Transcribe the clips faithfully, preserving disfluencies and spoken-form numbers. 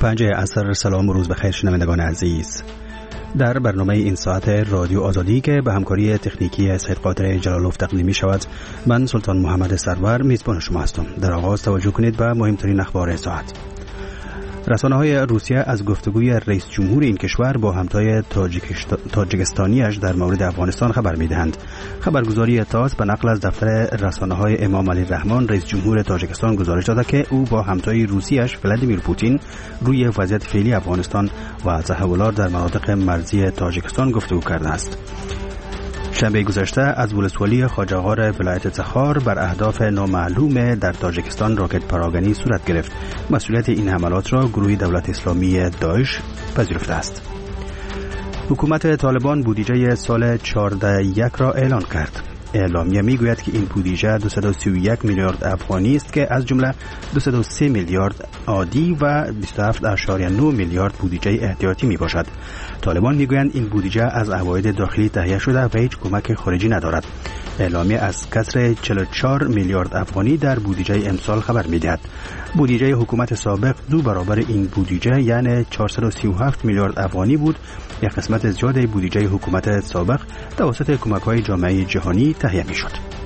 پنج عصر. سلام و روز بخیر شنوندگان عزیز. در برنامه این ساعت رادیو آزادی که به همکاری تکنیکی سید قادر جلالوف تقدیم می شود، من سلطان محمد سرور میزبان شما هستم. در آغاز توجه کنید به مهمترین اخبار ساعت. رسانه‌های روسیه از گفتگوی رئیس جمهور این کشور با همتای تاجیکستانیش در مورد افغانستان خبر می‌دهند. خبرگزاری تاس به نقل از دفتر رسانه‌های امام علی رحمان رئیس جمهور تاجیکستان گزارش داده که او با همتای روسیش ولادیمیر پوتین روی وضعیت فعلی افغانستان و تحولات در مناطق مرزی تاجیکستان گفتگو کرده است. شنبه گذشته از ولسوالی خواجه‌غار ولایت تخار بر اهداف نامعلوم در تاجیکستان راکت پراگنی صورت گرفت. مسئولیت این حملات را گروه دولت اسلامی داعش پذیرفته است. حکومت طالبان بودجه سال چهارده یک را اعلان کرد. اعلامیه میگوید که این بودجه دویست و سی و یک میلیارد افغانی است که از جمله دویست و سه میلیارد عادی و بیست و هفت ممیز نه میلیارد بودجه احتیاطی می باشد. طالبان میگویند این بودجه از عواید داخلی تهیه شده و هیچ کمک خارجی ندارد. اعلامیه از کسر چهل و چهار میلیارد افغانی در بودجه امسال خبر میدهد. بودجه حکومت سابق دو برابر این بودجه یعنی چهارصد و سی و هفت میلیارد افغانی بود. یک قسمت زیاد بودجه حکومت سابق توسط کمک‌های جامعه جهانی تهیه می‌شد.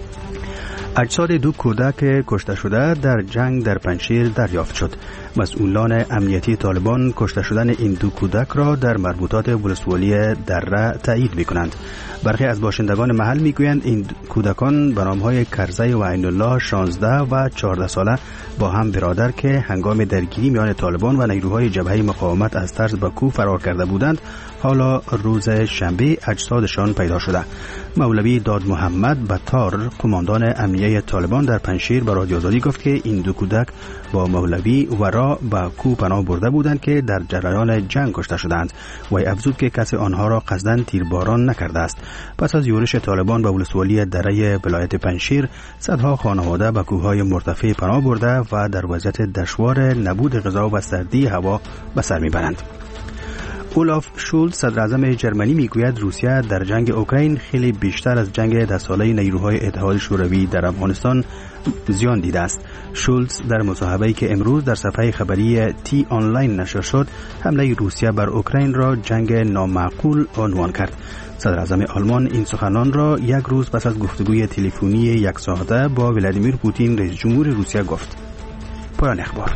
اجساد دو کودک کشته شده در جنگ در پنجشیر دریافت شد. مسئولان امنیتی طالبان کشته شدن این دو کودک را در مربوطات ولسوالی دره تایید می‌کنند. برخی از باشندگان محل می‌گویند این کودکان به نام‌های کرزی و عین الله شانزده و چهارده ساله با هم برادر که هنگام درگیری میان طالبان و نیروهای جبهه مقاومت از طرز باکو فرار کرده بودند، حالا روز شنبه اجسادشان پیدا شده. مولوی داد محمد بطار قماندان امنیه طالبان در پنجشیر به رادیو آزادی گفت که این دو کودک با مولوی ورا به کو پناه برده بودند که در جریان جنگ کشته شدند و افزود که کسی آنها را قصداً تیرباران نکرده است. پس از یورش طالبان به ولسوالی دره ولایت پنجشیر، صدها خانواده به کوههای مرتفع پناه برده و در وضعیت دشوار نبود غذا و سردی هوا به سر میبرند. اولاف شولز صدر اعظم جرمنی میگوید روسیه در جنگ اوکراین خیلی بیشتر از جنگ ده ساله نیروهای اتحاد شوروی در افغانستان زیان دیده است. شولز در مصاحبه‌ای که امروز در صفحه خبری تی آنلاین نشر شد، حمله روسیه بر اوکراین را جنگ نامعقول عنوان کرد. صدر اعظم آلمان این سخنان را یک روز پس از گفتگوی تلفنی یک ساعته با ولادیمیر پوتین رئیس جمهور روسیه گفت. پایان اخبار.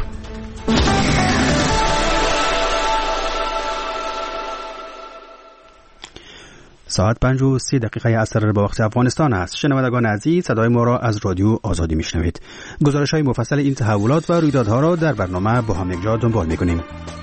ساعت پنج و سی دقیقه عصر به وقت افغانستان است. شنوندگان عزیز، صدای ما را از رادیو آزادی میشنوید. گزارش های مفصل این تحولات و رویدادها را در برنامه با هم یکجا دنبال میکنیم.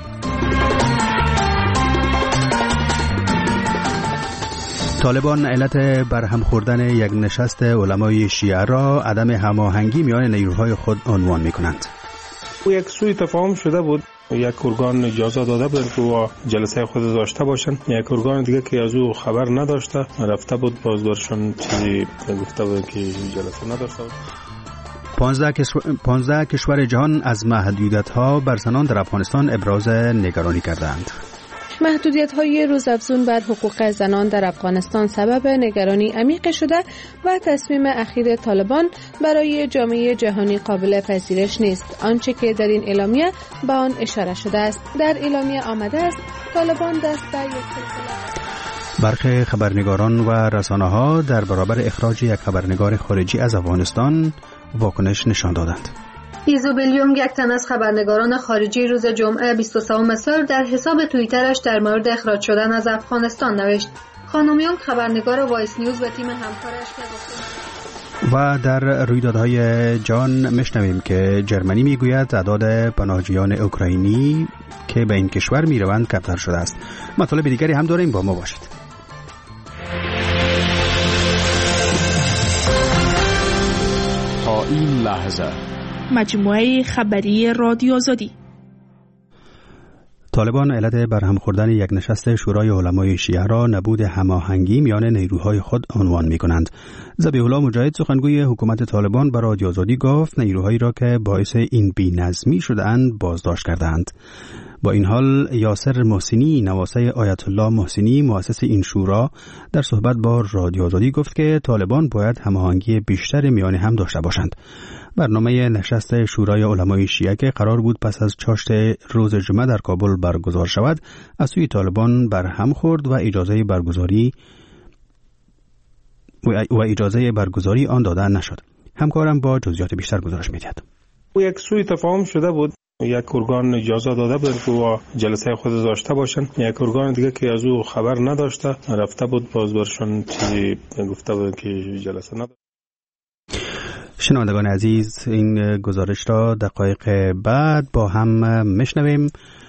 طالبان علت برهم خوردن یک نشست علمای شیعه را عدم هماهنگی میان نیروهای خود عنوان میکنند. یک سوء تفاهم شده بود. یک ارگان اجازه داده بود که جلسه خود داشته باشن، یک ارگان دیگه که از او خبر نداشته رفته بود، بازدارشون چیزی گفته بود که جلسه نداشته بود. پانزده کشور جهان از محدودیت‌ها بر زنان در افغانستان ابراز نگرانی کردند. محدودیت‌های روزافزون بر حقوق زنان در افغانستان سبب نگرانی عمیق شده و تصمیم اخیر طالبان برای جامعه جهانی قابل پذیرش نیست. آنچه که در این اعلامیه به آن اشاره شده است. در اعلامیه آمده است طالبان دست به یک سلسله برخی خبرنگاران و رسانه‌ها در برابر اخراج یک خبرنگار خارجی از افغانستان واکنش نشان دادند. ایزوبیلیوم، یک تن از خبرنگاران خارجی، روز جمعه بیست و سوم سال در حساب توییترش در مورد اخراج شدن از افغانستان نوشت. خانم یونگ، خبرنگار وایس نیوز و تیم همکارش که گفتند و در رویدادهای جان میشنویم که جرمنی میگوید تعداد پناهجویان اوکراینی که به این کشور میروند کمتر شده است. مطالب دیگری هم داریم، با ما باشید. تا این لحظه مجموعه خبری رادیو آزادی. طالبان علت برهم خوردن یک نشست شورای علمای شیعه را نبود هماهنگی میان نیروهای خود عنوان می‌کنند. ذبیح الله مجاهد، سخنگوی حکومت طالبان، به رادیو آزادی گفت نیروهایی را که باعث این بی‌نظمی شده‌اند بازداشت کردند. با این حال یاسر محسنی نواسه آیت الله محسنی مؤسس این شورا در صحبت با رادیو آزادی گفت که طالبان باید هماهنگی بیشتر میان هم داشته باشند. برنامه نشست شورای علمای شیعه که قرار بود پس از چاشت روز جمعه در کابل برگزار شود از سوی طالبان برهم خورد و اجازه برگزاری و اجازه برگزاری آن داده نشد. همکارم با جزئیات بیشتر گزارش می‌دهد. یک سوء تفاهم شده بود. یک ارگان اجازه داده بود که جلسه خود داشته باشن، یک ارگان دیگه که از او خبر نداشته رفته بود باز برشون چیزی گفته بود که جلسه نداشت. شنوندگان عزیز، این گزارش را دقایق بعد با هم میشنویم.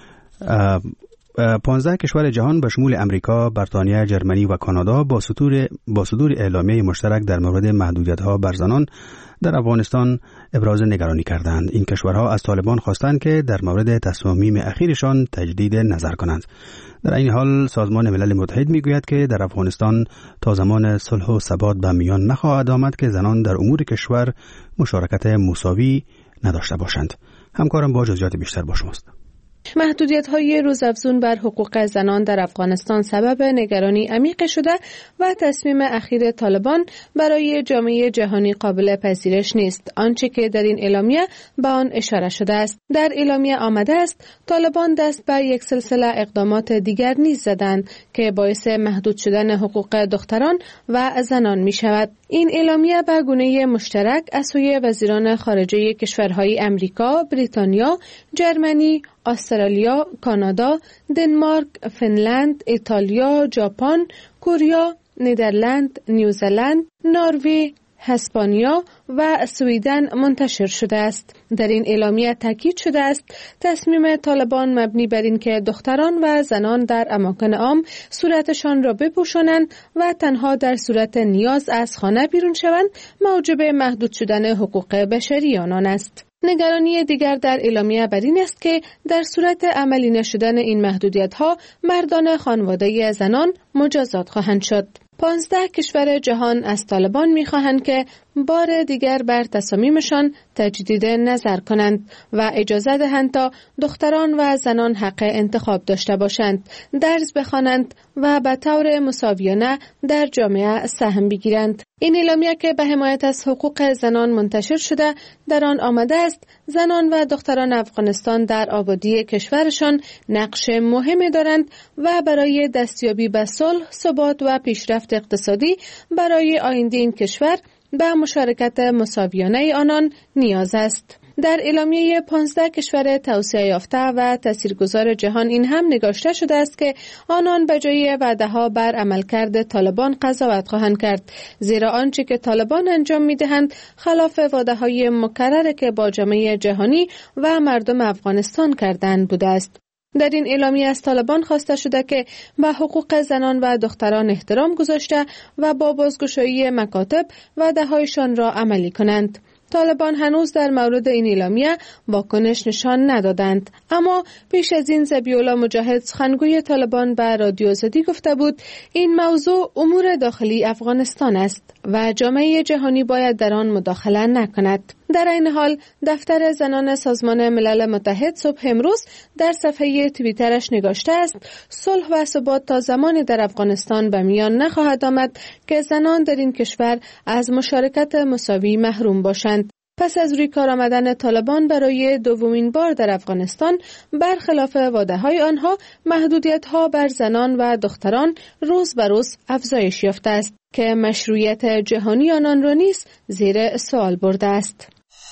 پانزده کشور جهان به شمول امریکا، بریتانیا، جرمنی و کانادا با صدور با صدور اعلامیه مشترک در مورد محدودیت‌ها بر زنان در افغانستان ابراز نگرانی کردند. این کشورها از طالبان خواستند که در مورد تصامیم اخیرشان تجدید نظر کنند. در این حال سازمان ملل متحد میگوید که در افغانستان تا زمان صلح و ثبات به میان نخواهد آمد که زنان در امور کشور مشارکت مساوی نداشته باشند. همکارم با جزئیات بیشتر با شماست. محدودیت‌های روزافزون بر حقوق زنان در افغانستان سبب نگرانی عمیق شده و تصمیم اخیر طالبان برای جامعه جهانی قابل پذیرش نیست. آنچه که در این اعلامیه به آن اشاره شده است. در اعلامیه آمده است طالبان دست به یک سلسله اقدامات دیگر نیز زدند که باعث محدود شدن حقوق دختران و زنان می شود. این اعلامیه به گونه مشترک از سوی وزیران خارجه کشورهای امریکا، بریتانیا، جرمنی، استرالیا، کانادا، دنمارک، فنلند، ایتالیا، ژاپن، کره، ندرلند، نیوزلند، نروژ، اسپانیا و سوئیدن منتشر شده است. در این اعلامیه تاکید شده است تصمیم طالبان مبنی بر این که دختران و زنان در اماکن عام صورتشان را بپوشانند و تنها در صورت نیاز از خانه بیرون شوند موجب محدود شدن حقوق بشری آنان است. نگرانی دیگر در اعلامیه بر این است که در صورت عملی نشدن این محدودیت‌ها مردان خانواده زنان مجازات خواهند شد. پانزده کشور جهان از طالبان می‌خواهند که بار دیگر بر تصامیمشان تجدید نظر کنند و اجازه دهند تا دختران و زنان حق انتخاب داشته باشند، درس بخوانند و به طور مساویانه در جامعه سهم بگیرند. این اعلامیه که به حمایت از حقوق زنان منتشر شده در آن آمده است زنان و دختران افغانستان در آبادی کشورشان نقش مهمی دارند و برای دستیابی به صلح، ثبات و پیشرفت اقتصادی برای آینده این کشور به مشارکت مساویانه آنان نیاز است. در اعلامیه پانزده کشور توسعه یافته و تاثیرگذار جهان این هم نگاشته شده است که آنان به جای وعده‌ها بر عملکرد طالبان قضاوت خواهند کرد، زیرا آنچه که طالبان انجام می‌دهند خلاف وعده‌های مکرر که با جامعه جهانی و مردم افغانستان کردند بوده است. در این اعلامیه از طالبان خواسته شده که به حقوق زنان و دختران احترام گذاشته و با بازگشایی مکاتب وعده‌هایشان را عملی کنند. طالبان هنوز در مورد این اعلامیه واکنش نشان ندادند، اما پیش از این ذبیح‌الله مجاهد سخنگوی طالبان به رادیو آزادی گفته بود این موضوع امور داخلی افغانستان است و جامعه جهانی باید در آن مداخله نکند. در این حال دفتر زنان سازمان ملل متحد صبح امروز در صفحه توییترش نگاشته است صلح و ثبات تا زمانی در افغانستان به میان نخواهد آمد که زنان در این کشور از مشارکت مساوی محروم باشند. پس از روی کار آمدن طالبان برای دومین بار در افغانستان برخلاف وعده‌های آنها محدودیت‌ها بر زنان و دختران روز به روز افزایش یافته است که مشروعیت جهانی آنان را نیز زیر سوال برده است.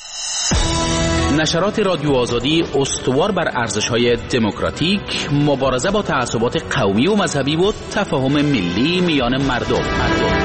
نشرات رادیو آزادی استوار بر ارزش‌های دموکراتیک، مبارزه با تعصبات قومی و مذهبی و تفاهم ملی میان مردم. مردم.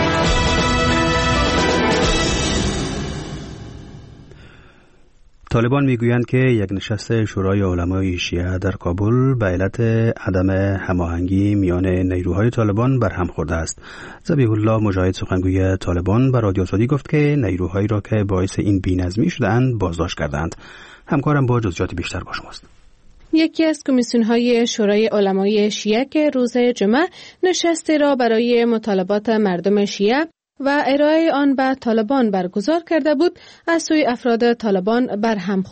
طالبان میگویند که یک نشست شورای علمای شیعه در کابل به علت عدم هماهنگی میان نیروهای طالبان برهم خورده است. ذبیح الله مجاهد سخنگوی طالبان به رادیو آزادی گفت که نیروهایی را که باعث این بی‌نظمی شده‌اند بازداشت کردند. همکارم با جزئیات بیشتر با شماست. یکی از کمیسیون‌های شورای علمای شیعه که روز جمعه نشستی را برای مطالبات مردم شیعه و ارائه آن به طالبان برگزار کرده بود از سوی افراد طالبان برهم خورد.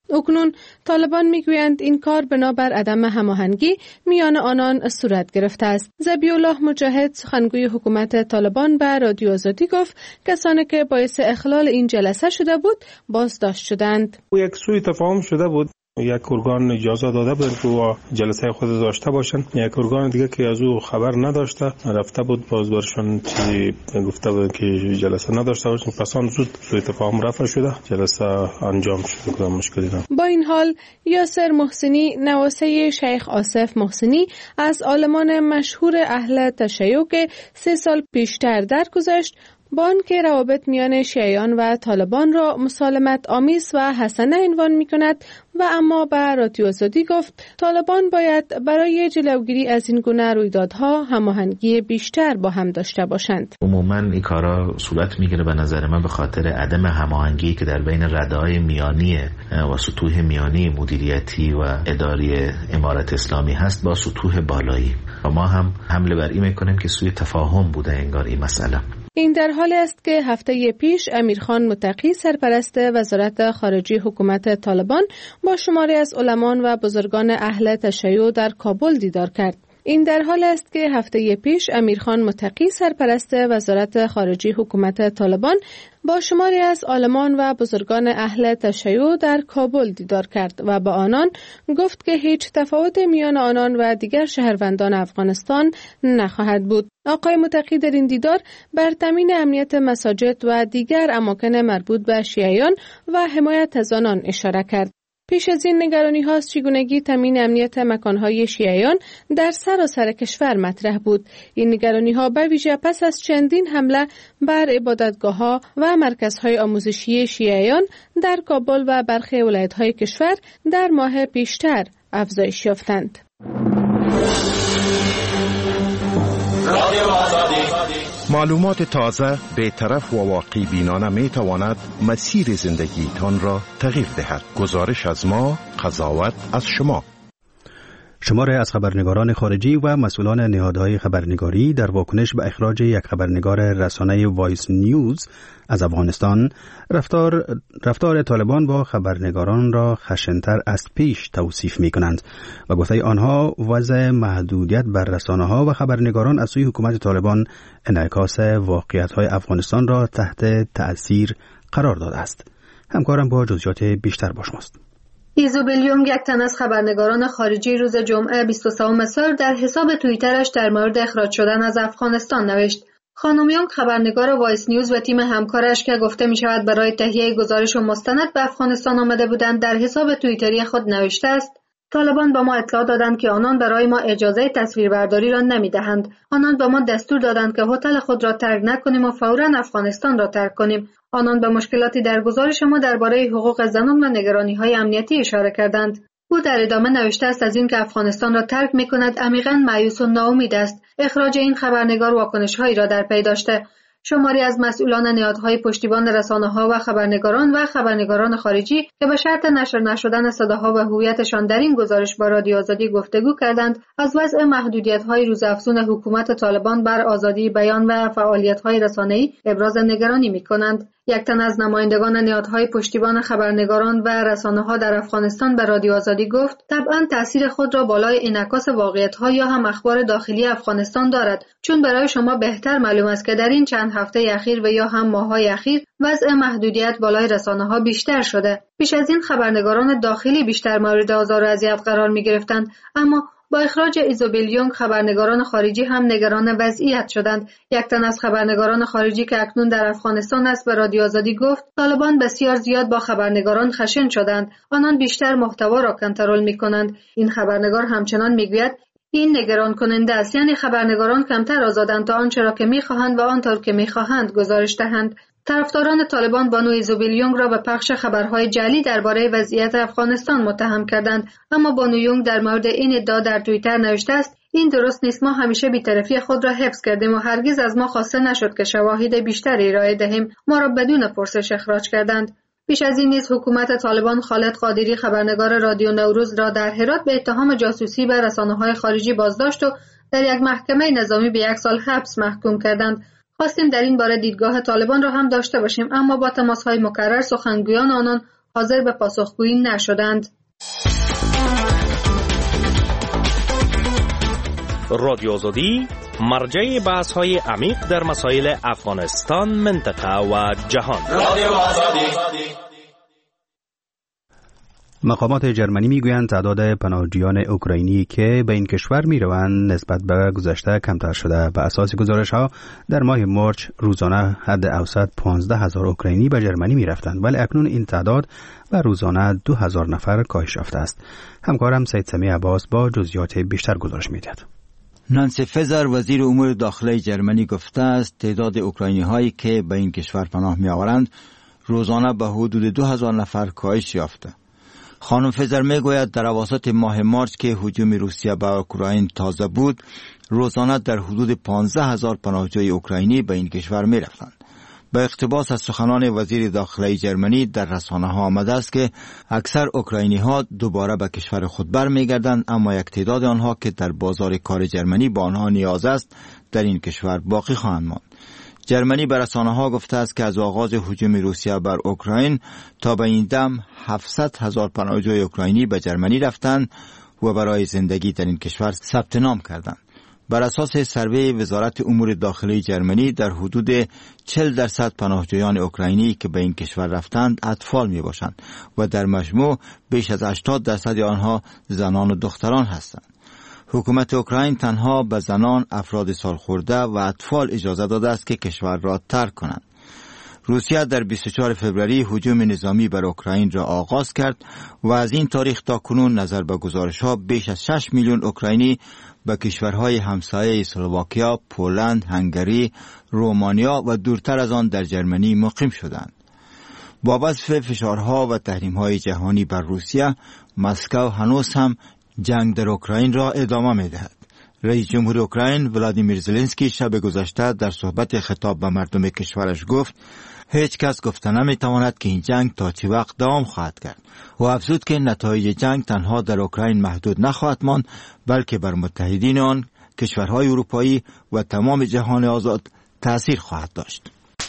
اکنون طالبان میگویند این کار بنابر عدم هماهنگی میان آنان صورت گرفته است. ذبیح‌الله مجاهد سخنگوی حکومت طالبان به رادیو آزادی گفت کسانی که باعث اخلال این جلسه شده بود بازداشت شدند. یک سوء تفاهم شده بود. یک ارگان اجازه داده بود که جلسه خود داشته باشن، یک ارگان دیگه که از او خبر نداشته رفته بود باز برشون چیزی گفته بود که جلسه نداشته باشن. پس آن زود سوء تفاهم رفع شده، جلسه انجام شده، کدام مشکلی نه. با این حال یاسر محسنی نواسه شیخ آصف محسنی از عالمان مشهور اهل تشیع که سه سال پیشتر درگذشت با آنکه روابط میان شیعیان و طالبان را مسالمت آمیز و حسنه عنوان می کند و اما به رادیو آزادی گفت طالبان باید برای جلوگیری از این گونه رویدادها هماهنگی بیشتر با هم داشته باشند. عموما این کارا صورت میگیره به نظر من به خاطر عدم هماهنگی که در بین رده‌های میانی و سطوح میانی مدیریتی و اداری امارت اسلامی هست با سطوح بالایی و ما هم حمله بر این میکنیم که سوی تفاهم بوده انگار این مسئله. این در حالی است که هفته پیش امیرخان متقی سرپرست وزارت خارجه حکومت طالبان با شماری از علمان و بزرگان اهل تشیع در کابل دیدار کرد. این در حال است که هفته پیش امیرخان متقی سرپرست وزارت خارجه حکومت طالبان با شماری از عالمان و بزرگان اهل تشیع در کابل دیدار کرد و با آنان گفت که هیچ تفاوت میان آنان و دیگر شهروندان افغانستان نخواهد بود. آقای متقی در این دیدار بر تامین امنیت مساجد و دیگر اماکن مربوط به شیعیان و حمایت از آنان اشاره کرد. پیش از این نگرانی هاست چگونگی تامین امنیت مکانهای شیعیان در سراسر کشور مطرح بود. این نگرانی ها به ویژه پس از چندین حمله بر عبادتگاه ها و مرکزهای آموزشی شیعیان در کابل و برخی ولایت های کشور در ماه پیشتر افزایش یافتند. معلومات تازه به طرف و واقعی بینانه می تواند مسیر زندگی تان را تغییر دهد. گزارش از ما، قضاوت از شما. شماره از خبرنگاران خارجی و مسئولان نهادهای خبرنگاری در واکنش به اخراج یک خبرنگار رسانه وایس نیوز از افغانستان رفتار رفتار طالبان با خبرنگاران را خشن‌تر از پیش توصیف می کنند و گفته آنها وضع محدودیت بر رسانه‌ها و خبرنگاران از سوی حکومت طالبان انعکاس واقعیت‌های افغانستان را تحت تأثیر قرار داده است. همکارم با جزئیات بیشتر با شماست. ایزوبل یونگ، یک تن از خبرنگاران خارجی، روز جمعه بیست و سوم سال در حساب توییترش در مورد اخراج شدن از افغانستان نوشت. خانم یونگ خبرنگار وایس نیوز و تیم همکارش که گفته می شود برای تهیه گزارش و مستند به افغانستان آمده بودند در حساب توییتری خود نوشته است: طالبان با ما اطلاع دادند که آنان برای ما اجازه تصویربرداری را نمی دهند. آنان به ما دستور دادند که هتل خود را ترک نکنیم و فوراً افغانستان را ترک کنیم. آنان به مشکلاتی در گزارش ما درباره حقوق زنان و نگرانی‌های امنیتی اشاره کردند. او در ادامه نوشته است از اینکه افغانستان را ترک می‌کند عمیقاً مایوس و ناامید است. اخراج این خبرنگار واکنش‌هایی را در پی داشته. شماری از مسئولان نهادهای پشتیبان رسانه‌ها و خبرنگاران و خبرنگاران خارجی که به شرط نشر نشدن صداها و هویتشان در این گزارش با رادیو آزادی گفتگو کردند، از وضع محدودیت‌های روزافزون حکومت طالبان بر آزادی بیان و فعالیت‌های رسانه‌ای ابراز نگرانی می‌کنند. یک تن از نمایندگان نهادهای پشتیبان خبرنگاران و رسانه‌ها در افغانستان به رادیو آزادی گفت: طبعاً تأثیر خود را بالای انعکاس واقعیت‌ها یا هم اخبار داخلی افغانستان دارد، چون برای شما بهتر معلوم است که در این چند هفته اخیر و یا هم ماه‌های اخیر وضع محدودیت بالای رسانه‌ها بیشتر شده. پیش از این خبرنگاران داخلی بیشتر مورد آزار و اذیت قرار می‌گرفتند، اما با اخراج ایزوبل یونگ خبرنگاران خارجی هم نگران وضعیت شدند. یک تن از خبرنگاران خارجی که اکنون در افغانستان است به رادیو آزادی گفت: طالبان بسیار زیاد با خبرنگاران خشن شدند. آنان بیشتر محتوا را کنترل می‌کنند. این خبرنگار همچنان می‌گوید این نگران کننده است، یعنی خبرنگاران کمتر آزادند تا آنچه را که می‌خواهند و آنطور که می‌خواهند گزارش دهند. طرفداران طالبان بانو ایزوبل یونگ را به پخش خبرهای جعلی درباره وضعیت افغانستان متهم کردند، اما بانو یونگ در مورد این ادعا در توییتر نوشته است: این درست نیست. ما همیشه بی‌طرفی خود را حفظ کردیم و هرگز از ما خواسته نشد که شواهد بیشتری ارائه دهیم. ما را بدون پرسش اخراج کردند. پیش از این نیز حکومت طالبان خالد قادری خبرنگار رادیو نوروز را در هرات به اتهام جاسوسی به رسانه‌های خارجی بازداشت و در یک محکمه نظامی به یک سال حبس محکوم کردند. خواستیم در این باره دیدگاه طالبان را هم داشته باشیم، اما با تماس‌های مکرر سخنگویان آنان حاضر به پاسخگویی نشدند. رادیو آزادی مرجع بحث‌های عمیق در مسائل افغانستان، منطقه و جهان. رادیو آزادی. مقامات جرمنی میگویند تعداد پناهجویان اوکراینی که به این کشور میروند نسبت به گذشته کمتر شده. به اساس گزارش‌ها در ماه مارچ روزانه حد اوسط پانزده هزار اوکراینی به جرمنی میرفتند، ولی اکنون این تعداد به روزانه دو هزار نفر کاهش یافته است. همکارم سید سمی عباس با جزئیات بیشتر گزارش می‌دهد. نانسی فزر وزیر امور داخلی جرمنی گفته است تعداد اوکراینی هایی که به این کشور پناه می آورند روزانه به حدود دو هزار نفر کاهش یافته. خانم فزر می گوید در اواسط ماه مارچ که هجوم روسیه به اوکراین تازه بود، روزانه در حدود پانزده هزار پناهجوی اوکراینی به این کشور می رفتند. به اقتباس از سخنان وزیر داخلی جرمنی در رسانه ها آمده است که اکثر اوکراینی ها دوباره به کشور خود برمیگردند، اما یک تعداد آنها که در بازار کار جرمنی با آنها نیاز است در این کشور باقی خواهند ماند. جرمنی به رسانه ها گفته است که از آغاز هجوم روسیه بر اوکراین تا به این دم هفتصد هزار پناهجوی اوکراینی به جرمنی رفتند و برای زندگی در این کشور ثبت نام کردند. بر اساس سروی وزارت امور داخلی جرمنی در حدود چهل درصد پناهجویان اوکراینی که به این کشور رفتند اطفال می باشند و در مجموع بیش از هشتاد درصد آنها زنان و دختران هستند. حکومت اوکراین تنها به زنان، افراد سالخورده و اطفال اجازه داده است که کشور را ترک کنند. روسیه در بیست و چهارم فوریه هجوم نظامی بر اوکراین را آغاز کرد و از این تاریخ تا کنون نظر به گزارش‌ها بیش از شش میلیون اوکراینی به کشورهای همسایه اسلواکیا، پولند، هنگری، رومانیا و دورتر از آن در جرمنی مقیم شدند. با وصف فشارها و تحریم‌های جهانی بر روسیه، مسکو هنوز هم جنگ در اوکراین را ادامه می‌دهد. رئیس جمهور اوکراین ولادیمیر زلنسکی شب گذشته در صحبت خطاب به مردم کشورش گفت هیچ کس گفته نمیتواند که این جنگ تا چه وقت دوام خواهد کرد و افزود که نتایج جنگ تنها در اوکراین محدود نخواهد ماند، بلکه بر متحدین آن، کشورهای اروپایی و تمام جهان آزاد تأثیر خواهد داشت.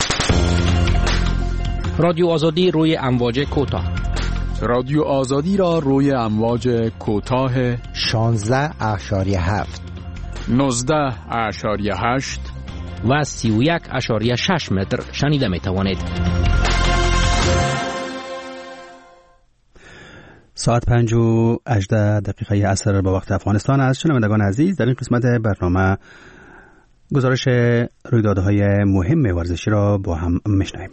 رادیو آزادی روی امواج کوتاه. رادیو آزادی را روی امواج کوتاه شانزده اشاری هفت، نوزده اشاری هشت و سی و یک اشاری شش متر شنیده می توانید. ساعت پنج و هجده دقیقه عصر با وقت افغانستان است. شنوندگان عزیز، در این قسمت برنامه گزارش رویدادهای مهم ورزشی را با هم میشنویم.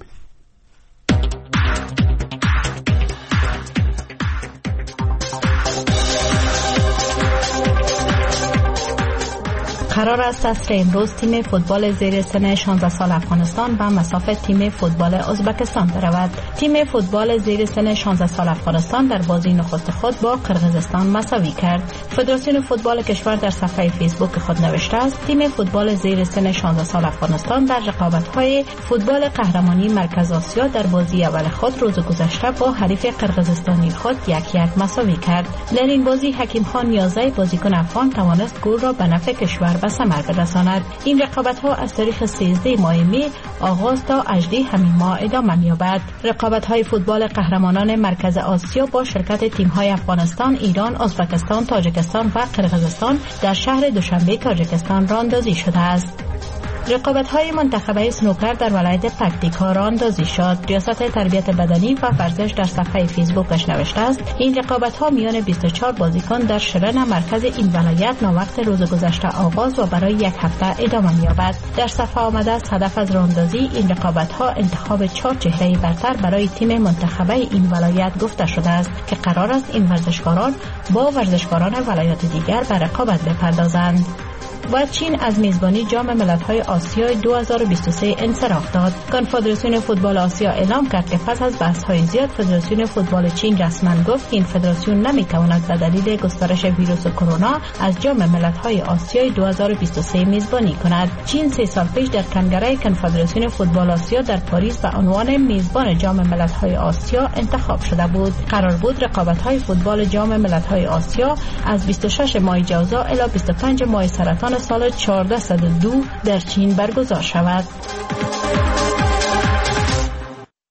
قرار است عصر امروز تیم فوتبال زیر سن شانزده سال افغانستان به مسافت تیم فوتبال ازبکستان برود. تیم فوتبال زیر سن شانزده سال افغانستان در بازی نخست خود با قرقیزستان مساوی کرد. فدراسیون فوتبال کشور در صفحه فیسبوک خود نوشته است تیم فوتبال زیر سن شانزده سال افغانستان در رقابت‌های فوتبال قهرمانی مرکز آسیا در بازی اول خود روز گذشته با حریف قرقیزستانی خود یک یک مساوی کرد. در این بازی حکیم خان نیازی بازیکن افغان توانست گل را به نفع کشور به ثمر برساند. این رقابت‌ها از تاریخ سیزده ماه می آغاز تا هجده همین ماه ادامه می‌یابد. رقابت‌های فوتبال قهرمانان مرکز آسیا با شرکت تیم‌های افغانستان، ایران، ازبکستان، تاجیکستان و قرقیزستان در شهر دوشنبه تاجیکستان راندازی شده است. رقابت‌های منتخبه سنوکر در ولایت پکتیکا راندازی شد. ریاست تربیت بدنی و ورزش در صفحه فیسبوکش نوشته است این رقابت‌ها میان بیست و چهار بازیکن در شرن مرکز این ولایت ناوقت روز گذشته آغاز و برای یک هفته ادامه می‌یابد. در صفحه آمده است هدف از راندازی این رقابت‌ها انتخاب چهار چهره برتر برای تیم منتخبه این ولایت گفته شده است که قرار است این ورزشکاران با ورزشکاران ولایات دیگر به رقابت بپردازند. و چین از میزبانی جام ملت‌های آسیا دو هزار و بیست و سه انصراف داد. کنفدراسیون فوتبال آسیا اعلام کرد که پس از بحث‌های زیاد فدراسیون فوتبال چین رسما گفت که این فدراسیون نمی‌تواند به دلیل گسترش ویروس کرونا از جام ملت‌های آسیا دو هزار و بیست و سه میزبانی کند. چین سه سال پیش در کنگره کنفدراسیون فوتبال آسیا در پاریس به عنوان میزبان جام ملت‌های آسیا انتخاب شده بود. قرار بود رقابت‌های فوتبال جام ملت‌های آسیا از بیست و شش ماه جوزا الی بیست و پنج ماه سرطان سال چهارصد و دو در چین برگزار شود.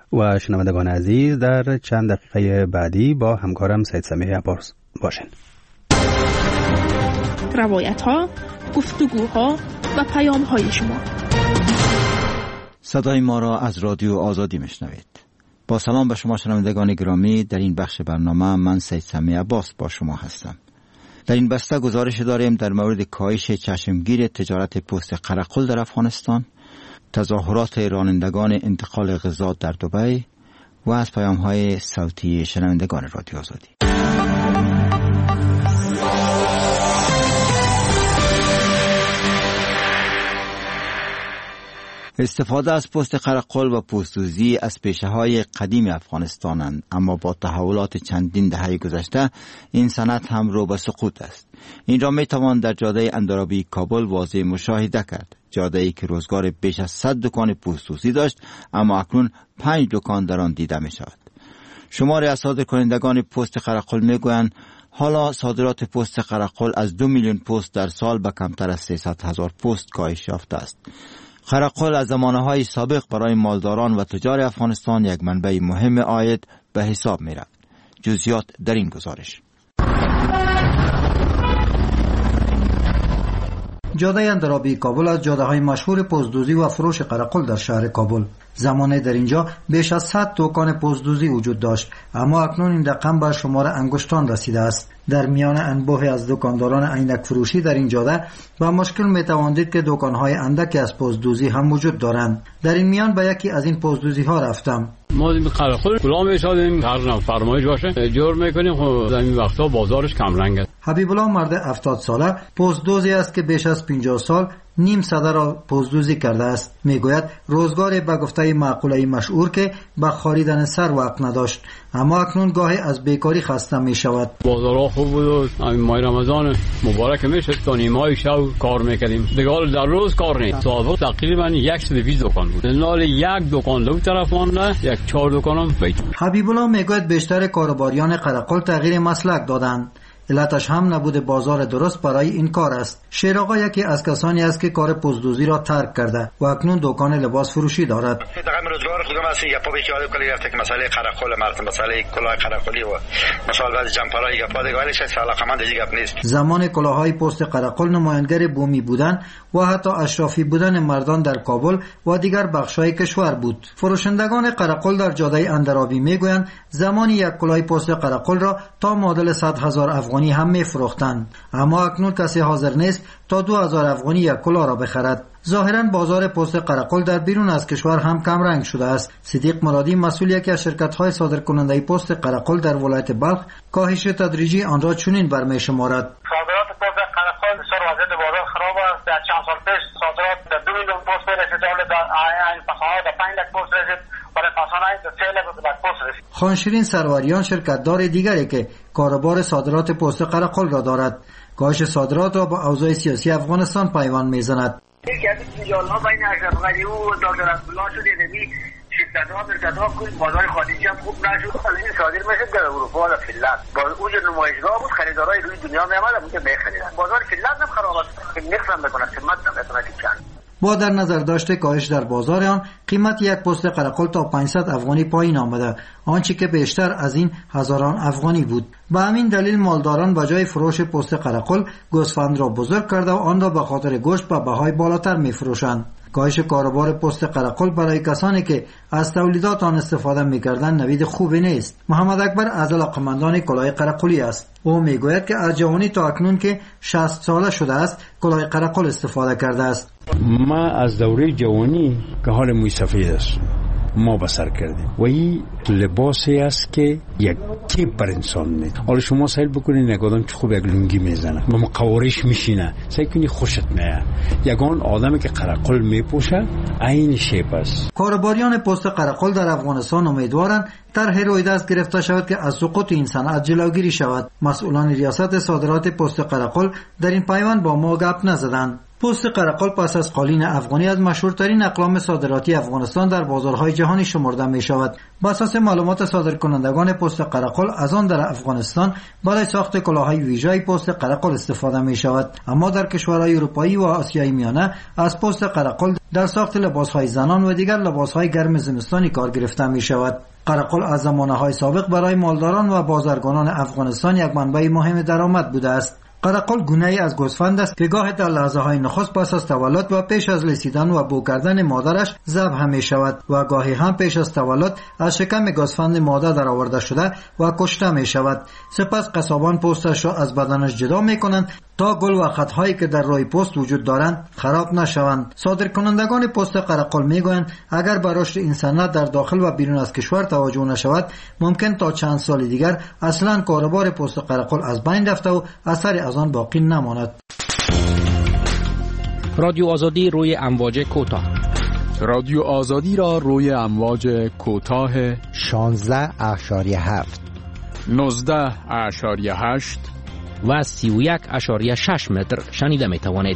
و شنوندگان عزیز در چند دقیقه بعدی با همکارم سید سمیع عباس باشین. روایت ها، گفتگوها و پیام های شما. صدای ما را از رادیو آزادی میشنوید. با سلام به شما شنوندگان گرامی، در این بخش برنامه من سید سمیع عباس با شما هستم. در این بسته گزارش داریم در مورد کاهش چشمگیر تجارت پوست قرقل در افغانستان، تظاهرات رانندگان انتقال غذا در دبی و از پیام‌های صوتی شنوندگان رادیو آزادی. استفاده از پوست قرقل و پوستوزی از پیشه‌های قدیم افغانستانند، اما با تحولات چندین دهه گذشته این صنعت هم رو به سقوط است. این را می توان در جاده اندرابی کابل واضح مشاهده کرد. جاده‌ای که روزگار بیش از صد دکان پوستوزی داشت، اما اکنون پنج دکان در آن دیده می شود. شماری از صادرکنندگان پوست قرقل می گویند حالا صادرات پوست قرقل از دو میلیون پوست در سال به کمتر از سیصد هزار پوست کاهش یافته است. قرقل از زمانه‌های سابق برای مالداران و تجار افغانستان یک منبع مهم عاید به حساب می رفت. جزئیات در این گزارش. جاده اندرابی کابل از جاده‌های مشهور پوستدوزی و فروش قرقل در شهر کابل. زمانه در اینجا بیش از صد دکان پوستدوزی وجود داشت، اما اکنون این رقم به شمار انگشتان رسیده است. در میان انبوه از دکانداران عینک فروشی در این جاده با مشکل میتواندید که دکان‌های اندکی از پوستدوزی هم وجود دارند. در این میان به یکی از این پوستدوزی‌ها رفتم. ما این قرقل کلا میشادیم، هر فرمایش باشه جور میکنیم. خب این وقتا بازارش کم رنگه. حبیب الله مرد هفتاد ساله پوستدوزی است که بیش از پنجاه سال نیم صده را پوستدوزی کرده است. میگوید روزگار به گفته معقوله مشهور که به خریدن سر وقت نداشت، اما اکنون گاهی از بیکاری خسته می شود. بازارها خوب بود و همین ماه رمضان مبارک میشد تا نیمه شب کار میکردیم. دیگه در روز کار نیست. صاحب تقریبا صد و بیست دکان بود. نال یک دکان دو طرف مونده، یک چهار دکانم بیت. حبیب الله میگوید بیشتر کاروباریان قرقل تغییر مسلک دادند. علتش هم نبود بازار درست برای این کار است. شیر آقا یکی از کسانی است که کار پوستدوزی را ترک کرده و اکنون دکان لباس فروشی دارد. دقیقاً روزگار خودم است یا پا بیچاره کلی گرفته که مسئله قرقل مرد مسئله کلاه قرقلی و مثلا بعضی جمپرای گپا دیگه ولی شاید علاقمند دیگه گپ نیست. زمان کلاههای پوست قرقل نمایانگر بومی بودن و حتی اشرافی بودن مردان در کابل و دیگر بخش‌های کشور بود. فروشندگان قرقل در جاده اندرابی میگویند زمانی یک کلاه پوست قرقل را تا معادل صد هزار افغانی هم میفروختند، اما اکنون کسی حاضر نیست تا دو هزار افغانی یک کلاه را بخرد. ظاهرا بازار پوست قرقل در بیرون از کشور هم کم رنگ شده است. صدیق مرادی مسئول یکی از شرکت‌های صادرکننده پوست قرقل در ولایت بلخ کاهش تدریجی آن را چنین برمی‌شمارد. صادرات پوست قرقل بسیار وضعیت بازار خراب است. در چند سال پیش صادرات در دو میلیون پوست رسید، در این پس‌ها در پنج لک پوست رسید. خانشیرین سروریان شرکت‌دار دیگری که کاروبار صادرات پوست قرقل را دارد، کاهش صادرات را با اوضاع سیاسی افغانستان پیوند می‌زند. یکی از جنجال‌ها بین اشرف غنی و دکتر عبدالله شده دیدی شرکت‌ها مرکزها کل بازار خارجی هم خوب نشد، الان صادر می‌شد در اروپا و فنلند. با اون نمایشگاه بود خریدارای روی دنیا می‌آمدن اونجا می‌خریدن. بازار فنلند هم خراب است، نمی‌خوام بکنه قیمت نمی‌تونه که چند. با در نظر داشته کاهش در بازار آن، قیمت یک پوست قرقل تا پانصد افغانی پایین آمده، آنچه که بیشتر از این هزاران افغانی بود. به همین دلیل مالداران به جای فروش پوست قرقل گوسفند را بزرگ کرده و آن را به خاطر گوشت به بهای بالاتر می‌فروشند. کاهش کاروبار پوست قرقل برای کسانی که از تولیدات آن استفاده می‌کردند نوید خوبی نیست. محمد اکبر از علاقه‌مندان کلاه قرقلی است. او میگوید که از جوانی تا اکنون که شصت ساله شده است کلاه قرقل استفاده کرده است. ما از دوره جوانی که حال موی سفید است ما بسر کردیم و این لباسی است که یک تیپ بر انسان میده. حالا شما سیل بکنید یک آدم چه خوب یک لنگی میزنه و مقوارش میشینه، سعی کنی خوشت میاد. یگان آدمی که قرقل میپوشه عین شیپ است. کاروباریان پوست قرقل در افغانستان امیدوارند طرح رویداد گرفته شود که از سقوط این صنعت جلوگیری شود. مسئولان ریاست صادرات پوست قرقل در این پیوند با ما گپ نزدند. پست قرقل پس از قالین افغانی از مشهورترین اقلام صادراتی افغانستان در بازارهای جهانی شمرده می شود. بر اساس معلومات صادرکنندگان پست قرقل از آن در افغانستان برای ساخت کلاههای ویژه پست قرقل استفاده می شود، اما در کشورهای اروپایی و آسیای میانه از پست قرقل در ساخت لباسهای زنان و دیگر لباسهای گرم زمستانی کار گرفته می شود. قرقل از زمانه‌های سابق برای مالداران و بازرگانان افغانستان یک منبع مهم درآمد بوده است. قرقل گونه‌ای از گوسفند است که گاه در لحظه‌های نخست پس از تولد و پیش از لیسیدن و بو کردن مادرش ذبح می شود و گاهی هم پیش از تولد از شکم گوسفند ماده درآورده شده و کشته می شود. سپس قصابان پوستش را از بدنش جدا می کنند تا گل و خطهایی که در روی پوست وجود دارند خراب نشوند. صادرکنندگان پوست قرقل میگویند اگر به رشد این صنعت در داخل و بیرون از کشور توجه نشود، ممکن تا چند سال دیگر اصلا کاروبار پوست قرقل از بین رفته و اثری از آن باقی نماند. رادیو آزادی روی امواج کوتاه. رادیو آزادی را روی امواج کوتاه شانزده اشاریه هفت، نوزده اشاریه هشت و سی و یک اشاریه شش متر شنیده می توانید.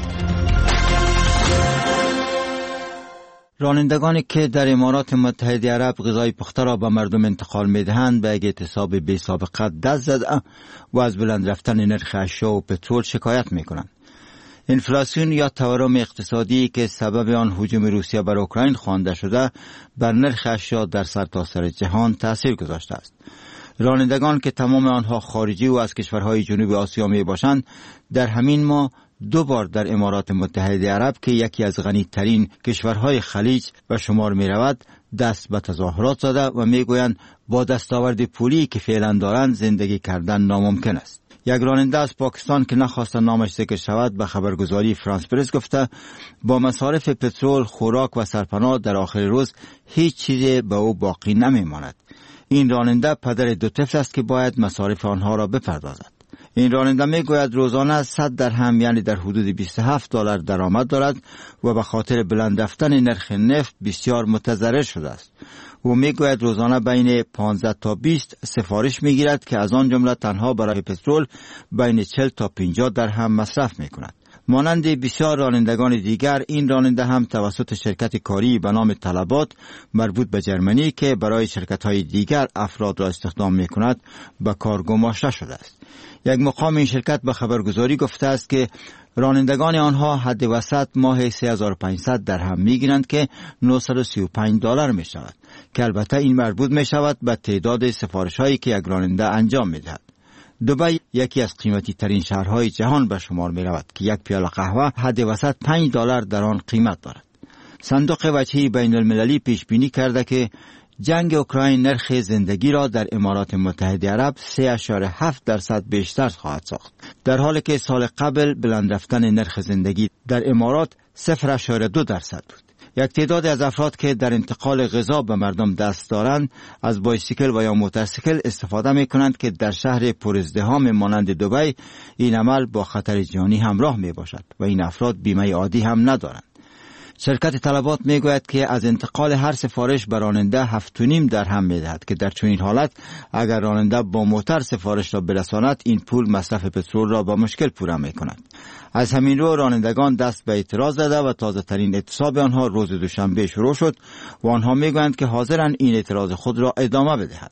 رانندگانی که در امارات متحده عرب غذای پخته را به مردم انتقال می دهند به یک اعتصاب بی سابقه دست زده و از بلند رفتن نرخ اشیا و پترول شکایت می کنند. انفلاسیون یا تورم اقتصادی که سبب آن هجوم روسیه بر اوکراین خوانده شده بر نرخ اشیا در سرتاسر جهان تاثیر گذاشته است. رانندگان که تمام آنها خارجی و از کشورهای جنوب آسیا می باشند در همین ماه دو بار در امارات متحده عرب که یکی از غنی‌ترین کشورهای خلیج به شمار می رود دست به تظاهرات زده و می گویند با دستاورد پولی که فعلا دارند زندگی کردن ناممکن است. یک راننده از پاکستان که نخواست نامش ذکر شود به خبرگزاری فرانس پرس گفته با مصارف پترول، خوراک و سرپناه در آخر روز هیچ چیزی به او باقی نمی ماند. این راننده پدر دو طفل است که باید مصارف آنها را بپردازد. این راننده می گوید روزانه صد درهم یعنی در حدود بیست و هفت دلار درآمد دارد و به خاطر بلند رفتن نرخ نفت بسیار متضرر شده است. او می گوید روزانه بین پانزده تا بیست سفارش می گیرد که از آن جمله تنها برای پترول بین چهل تا پنجاه درهم مصرف می کند. مانند بسیار رانندگان دیگر این راننده هم توسط شرکت کاری به نام طلبات مربوط به جرمنی که برای شرکت‌های دیگر افراد را استخدام می کند به کار گماشته شده است. یک مقام این شرکت به خبرگزاری گفته است که رانندگان آنها حد وسط ماه سه هزار و پانصد درهم میگیرند که نهصد و سی و پنج دلار می شود که البته این مربوط می شود به تعداد سفارش هایی که یک راننده انجام می دهد. دبی یکی از قیمتی ترین شهرهای جهان به شمار می رود که یک پیاله قهوه حد وسط پنج دلار در آن قیمت دارد. صندوق وجهی بین المللی پیش بینی کرده که جنگ اوکراین نرخ زندگی را در امارات متحده عرب سه اشاره هفت درصد بیشتر خواهد ساخت، در حالی که سال قبل بلند رفتن نرخ زندگی در امارات صفر اشاره دو درصد بود. یک تعداد از افراد که در انتقال غذا به مردم دست دارند از بایسیکل و یا موتورسیکل استفاده می کنند که در شهر پرازدحام مانند دبی این عمل با خطر جانی همراه می باشد و این افراد بیمه عادی هم ندارند. شرکت طلبات می گوید که از انتقال هر سفارش به راننده هفت و نیم درهم می دهد که در چنین حالت اگر راننده با موتور سفارش را برساند این پول مصرف پترول را با مشکل پوره می کند. از همین رو رانندگان دست به اعتراض زده و تازه ترین اعتصاب آنها روز دوشنبه شروع شد و آنها می گویند که حاضرند این اعتراض خود را ادامه بدهند.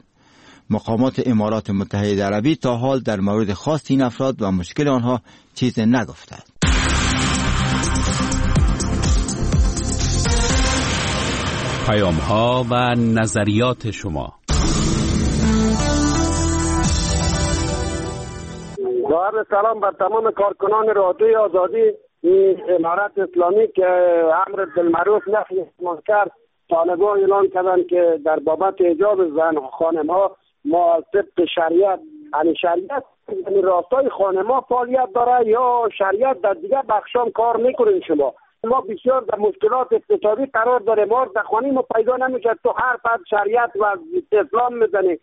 مقامات امارات متحده عربی تا حال در مورد خاص این افراد و مشکل آنها چیز نگفتند. پیام ها و نظریات شما. با سلام بر تمام کارکنان رادیوی آزادی امارت اسلامی که امر بالمعروف نهی عن المنکر طالبان اعلان کردند که در بابت حجاب زن خانم‌ها ما طبق شریعت یعنی شریعت یعنی راستای خانم‌ها فعالیت داره یا شریعت در دیگر بخشام کار میکنین. شما ما بسیار در مشکلات اقتصادی قرار داره، ما در خانه ما پیدا نمیشه، تو هر فرد شریعت و اسلام میزنی.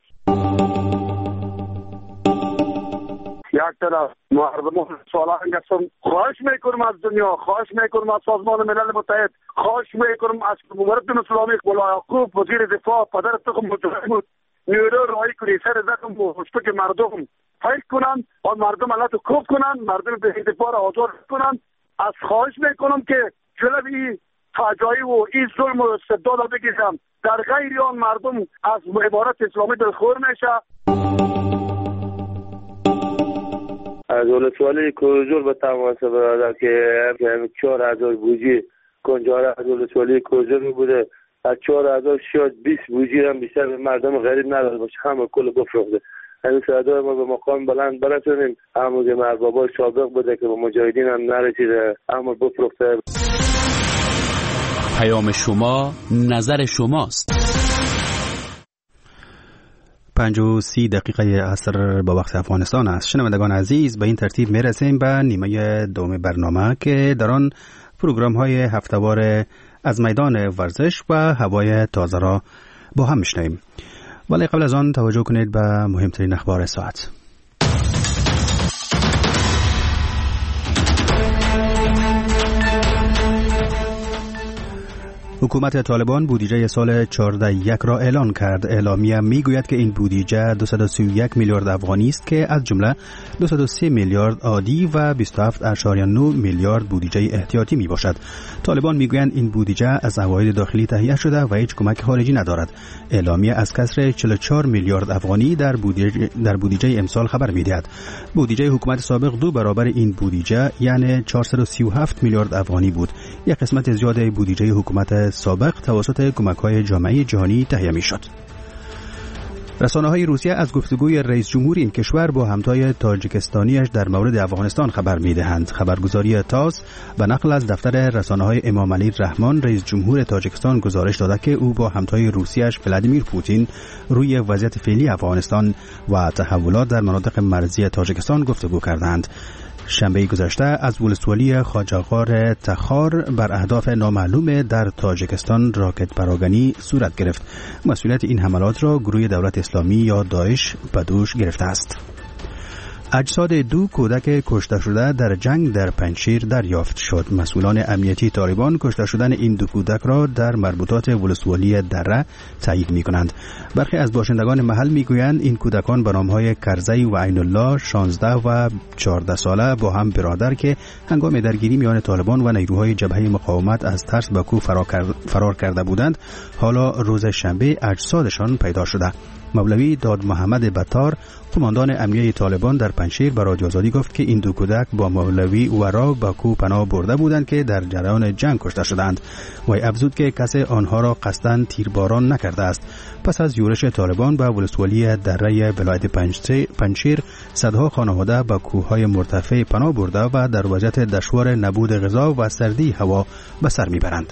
یک طرف مردم سالان هستم، خواهش میکنم از دنیا، خواهش میکنم از سازمان ملل متحد، خواهش میکنم از مملکت اسلامی مولا یعقوب وزیر دفاع پدر تخم متحد بود نیرو رای کنی سر زخم و هشتگ مردم فایل کنن و مردم علت کوب کنن، مردم به دفاع را آزار کنن از خواهش میکنم که جلوی این فجایع و این ظلم و استبداد را بگیرم. در غیر آن مردم از عبارت اسلامی دلخور میشه. از ولسوالی کوزور به تماس برادر که چهار هزار بوجی کنجاره از ولسوالی کوزور بوده، از چهار هزار شاید بیست بوجی هم بیشتر به مردم غریب نداده باشه، همه کل بفروخته. این صدای ما به مقام بلند برسونیم. همون که مربابای سابق بوده که به مجاهدین هم نرسیده، اما بفروخته. پیام شما، نظر شماست. پنج و سی دقیقه عصر با وقت افغانستان است. شنوندگان عزیز، به این ترتیب می رسیم به نیمه دوم برنامه که در آن پروگرام های هفته‌وار از میدان ورزش و هوای تازه را با هم میشنویم. ولی قبل از آن توجه کنید به مهمترین اخبار ساعت. حکومت طالبان بودجه سال چهارده یک را اعلان کرد. اعلامیه میگوید که این بودجه دویست و سی و یک میلیارد افغانی است که از جمله دویست و سه میلیارد عادی و بیست و هفت ممیز نه میلیارد بودجه احتیاطی می باشد. طالبان میگویند این بودجه از عواید داخلی تهیه شده و هیچ کمک خارجی ندارد. اعلامیه از کسر چهل و چهار میلیارد افغانی در بودجه در بودجه امسال خبر میدهد. بودجه حکومت سابق دو برابر این بودجه یعنی چهارصد و سی و هفت میلیارد افغانی بود. یک قسمت زیاد بودجه حکومت سابق توسط کمک‌های جامعه جهانی تهیه می‌شد. رسانه‌های روسیه از گفتگوی رئیس جمهور این کشور با همتای تاجیکستانیش در مورد افغانستان خبر می‌دهند. خبرگزاری تاس به نقل از دفتر رسانه‌های امام علی رحمان رئیس جمهور تاجیکستان گزارش داده که او با همتای روسیه‌اش ولادیمیر پوتین روی وضعیت فعلی افغانستان و تحولات در مناطق مرزی تاجیکستان گفتگو کردند. شنبه گذشته از ولسوالی خواجه‌غار تخار بر اهداف نامعلوم در تاجیکستان راکت پراگنی صورت گرفت. مسئولیت این حملات را گروه دولت اسلامی یا داعش به دوش گرفته است. اجساد دو کودک کشته شده در جنگ در پنجشیر دریافت شد. مسئولان امنیتی طالبان کشته شدن این دو کودک را در مربوطات ولسوالی دره تایید می کنند. برخی از باشندگان محل می گویند این کودکان به نامهای کرزی و عین الله شانزده و چهارده ساله با هم برادر که هنگام درگیری میان طالبان و نیروهای جبهه مقاومت از ترس به کوه فرار کرده بودند، حالا روز شنبه اجسادشان پیدا شده. مولوی داد محمد بطار قماندان امنیه طالبان در پنجشیر به رادیو آزادی گفت که این دو کودک با مولوی ورا به کوه پناه برده بودند که در جریان جنگ کشته شدند. وی افزود که کسی آنها را قصداً تیرباران نکرده است. پس از یورش طالبان به ولسوالی دره ولایت پنجشیر صدها خانواده به کوههای مرتفع پناه برده و در وضعیت دشوار نبود غذا و سردی هوا به سر میبرند.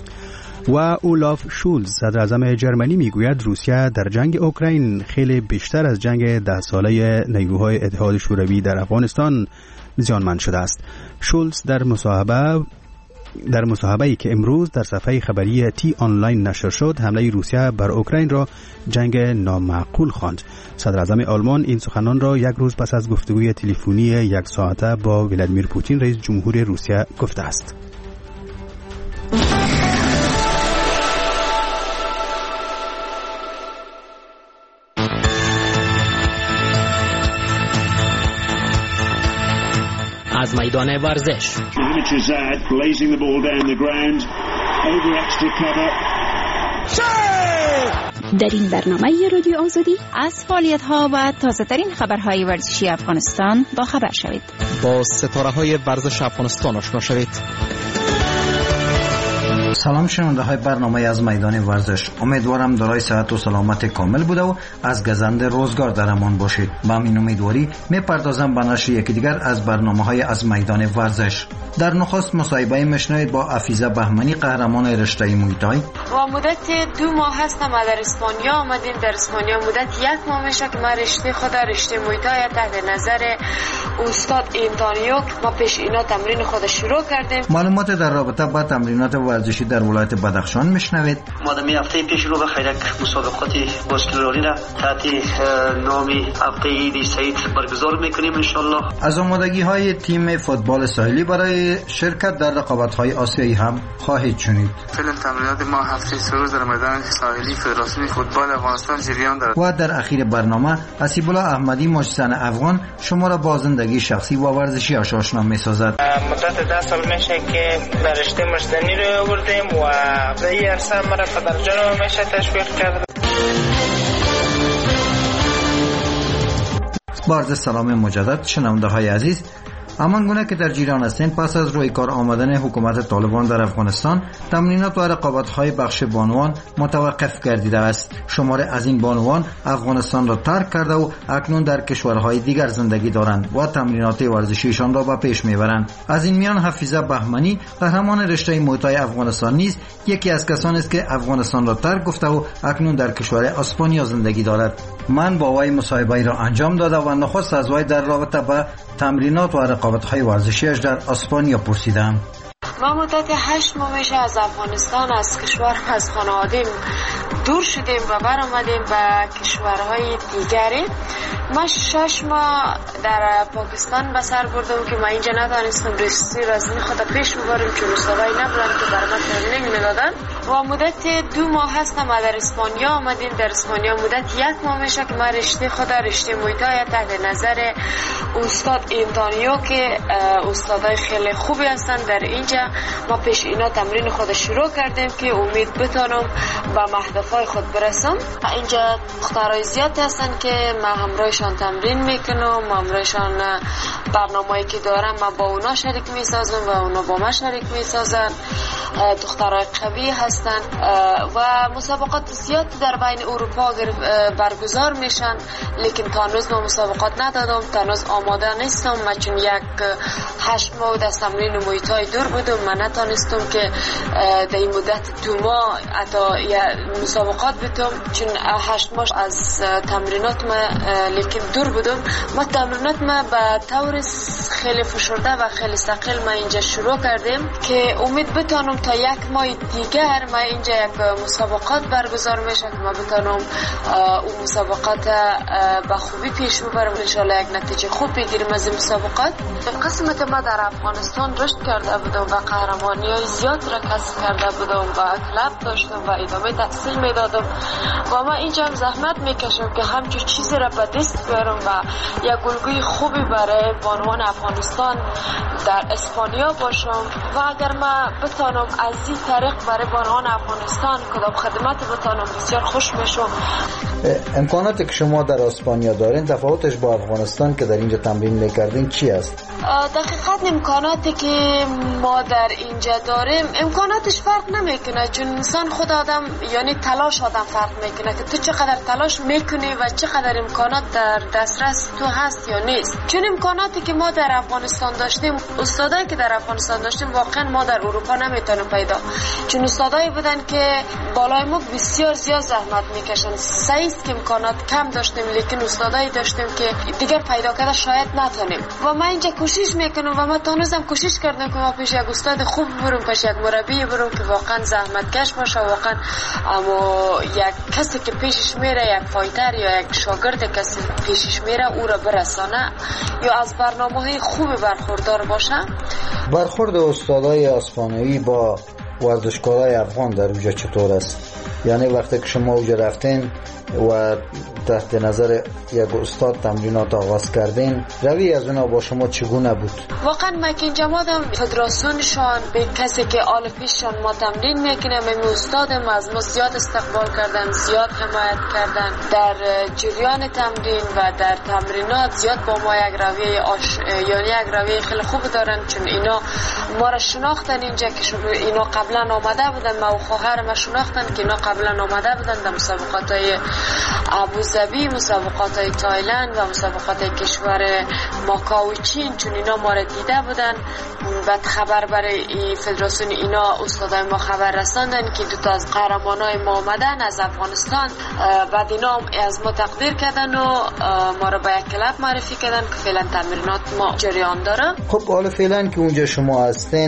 و اولاف شولز صدر اعظم جرمنی میگوید روسیه در جنگ اوکراین خیلی بیشتر از جنگ ده ساله نیروهای اتحاد شوروی در افغانستان زیانمند شده است. شولز در مصاحبه در مصاحبه‌ای که امروز در صفحه خبری تی آنلاین نشر شد، حمله روسیه بر اوکراین را جنگ نامعقول خواند. صدر اعظم آلمان این سخنان را یک روز پس از گفتگوی تلفنی یک ساعته با ولادیمیر پوتین رئیس جمهور روسیه گفته است. از میدان ورزش. در این برنامه رادیو آزادی از فعالیت‌ها و تازه‌ترین خبرهای ورزشی افغانستان با خبر شوید. با ستاره‌های ورزش افغانستان آشنا شوید. سلام شنونده های برنامه از میدان ورزش. امیدوارم دارای صحت و سلامت کامل بوده و از گزند روزگار در امان باشید. با این امیدواری میپردازم به نشر یکی دیگر از برنامه های از میدان ورزش. در نخست مصاحبه میشنوید با افیزه بهمنی قهرمان رشته مویتای. و مدت دو ماه هستم در اسپانیا آمدیم. در اسپانیا مدت یک ماه میشه که من رشته خود رشته مویتای تحت نظر استاد اینتانیو ما پیش اینا تمرین خود شروع کردیم. معلومات در رابطه با تمرینات ورزشی در ولایت بدخشان میشنوید. ما در هفته پیش رو به خیرک مسابقات باسکتبالی را تحت نام هفته عید سعید برگزار میکنیم ان شاء الله. از آمادگی های تیم فوتبال ساحلی برای شرکت در رقابت های آسیایی هم خواهید شنید. فعلا تمرینات ما هفته سه روز در میدان ساحلی فدراسیون فوتبال افغانستان جریان دارد. و در اخیر برنامه حسیب الله احمدی مجسن افغان شما را با زندگی شخصی و ورزشی آشنا می‌سازد. مدت ده سال میشه که در رشته مجسنی رو آوردیم و در این عرصه مرا پدرجانم میشه تشویق کرد. با عرض سلام مجدد شنونده های عزیز، همان گونه که در جریان هستند، پس از روی کار آمدن حکومت طالبان در افغانستان تمرینات و رقابت های بخش بانوان متوقف گردیده است. شمار از این بانوان افغانستان را ترک کرده و اکنون در کشورهای دیگر زندگی دارند و تمرینات ورزشیشان را به پیش میبرند. از این میان حفیظه بهمنی قهرمان رشته موتای افغانستان نیز یکی از کسانی است که افغانستان را ترک گفته و اکنون در کشور اسپانیا زندگی دارد. من با وی مصاحبه را انجام داده و نخست از وی در رابطه با تمرینات و رقابت‌های ورزشیش در اسپانیا پرسیدم. ما مدت هشت ماه میشه از افغانستان، از کشور، از خانوادیم دور شدیم و برآمدیم به کشورهای دیگری. ما شش ماه در پاکستان به سر بردم که ما اینجا ندانستم رسمی رسمی خود پیش ببریم چون استادای نبودن که برای ما ترینینگ میدادن و مدت دو ماه هستم در اسپانیا آمدیم. در اسپانیا مدت یک ماه میشه که ما رشته خود رشته مویتای تحت نظر استاد انتونیو که استادای خیلی خوبی هستن در اینجا ما پیش اینا تمرین خود شروع کردیم که امید بتونم به مهدفهای خود برسم. اینجا دخترای زیاد هستن که ما همراهشان تمرین میکنم، همراهشان برنامه‌ای که دارم ما با اونا شریک میسازم و اونا با ما شریک میسازن. دخترای قوی هستن و مسابقات زیاد در بین اروپا برگزار میشن، لیکن تا هنوز ما مسابقات ندادم، تا هنوز آماده نیستم. من چون یک هشت ماه از تمرین مویتای دور بودم، من نتونستم که در این مدت دو ماه حتی مسابقات بتم چون هشت ماه از تمرینات ما لیکن دور بودم. ما تمرینات ما به طور خیلی فشرده و خیلی ثقیل ما اینجا شروع کردیم که امید بتونم تا یک ماه دیگر ما اینجا یک مسابقات برگزار میشه که ما بتونم اون مسابقات با خوبی پیش ببرم، ان شاء الله یک نتیجه خوب بگیریم از این مسابقات. قسمت ما در افغانستان رشد کرده بودم و قهرمانی‌های زیاد را کسب کرده بودم و کلب داشتم و ادامه تحصیل میدادم و ما اینجا هم زحمت میکشم که همچون چیزی را به دست بیارم و یک الگوی خوبی برای بانوان افغانستان در اسپانیا باشم و اگر ما بتونم از این طریق برای بانوان افغانستان کدام خدمت بتونم بسیار خوش میشم. امکاناتی که شما در اسپانیا دارین تفاوتش با افغانستان که در اینجا تمرین میکردین چی است؟ دقیقاً امکاناتی که ما در اینجا داریم امکاناتش فرق نمیکنه، چون انسان خود آدم یعنی تلاش آدم فرق میکنه که تو چقدر تلاش میکنی و چقدر امکانات در دسترس تو هست یا نیست. چون امکاناتی که ما در افغانستان داشتیم، استادایی که در افغانستان داشتیم واقعا ما در اروپا نمیتونیم پیدا، چون استادایی بودن که بالای ما بسیار زیاد زحمت میکشن. صحیح که امکانات کم داشتیم لیکن استادایی داشتیم که دیگر پیدا کرده شاید نتونیم و ما اینجا کوشش میکنم و ما تا هنوزم کوشش کردم که ما پیش یک استاد خوب برم، پیش یک مربی برم که واقعا زحمتکش باشه، واقعا اما یک کسی که پیشش میره، یک فایتر یا یک شاگرد کسی پیشش میره او را برسانه یا از برنامه‌های خوب برخوردار باشه. برخورد استادای اسپانیایی با ورزشکارای افغان در اونجا چطور است؟ یعنی وقتی که شما اونجا رفتین و تحت نظر یک استاد تمرینات آغاز کردین، روی از اونا با شما چگونه بود؟ واقعا ما که اینجا مادم فدراسیونشان به کسی که آل پیششان ما تمرین میکنیم، این استادم از ما زیاد استقبال کردن، زیاد حمایت کردن در جریان تمرین و در تمرینات، زیاد با ما یک رویه آش... یعنی یک رویه خیلی خوب دارن، چون اینا ما را شناختن اینجا که اینا قبلا آمده بودن، ما و خواهرم شناختن که اینا قبلا آمده بودن در مسابقات های ابوظبی، مسابقات های تایلند و مسابقات های کشور ماکائو چین، چون اینا ما را دیده بودن. بعد خبر برای فدراسیون اینا استادای ما خبر رساندن که دو تا از قهرمانای ما آمدن از افغانستان. بعد اینا از ما تقدیر کردن و ما را به یک کلب معرفی کردن که فعلا تمرینات ما جریان داره. خب حالا فعلا که اونجا شما هستین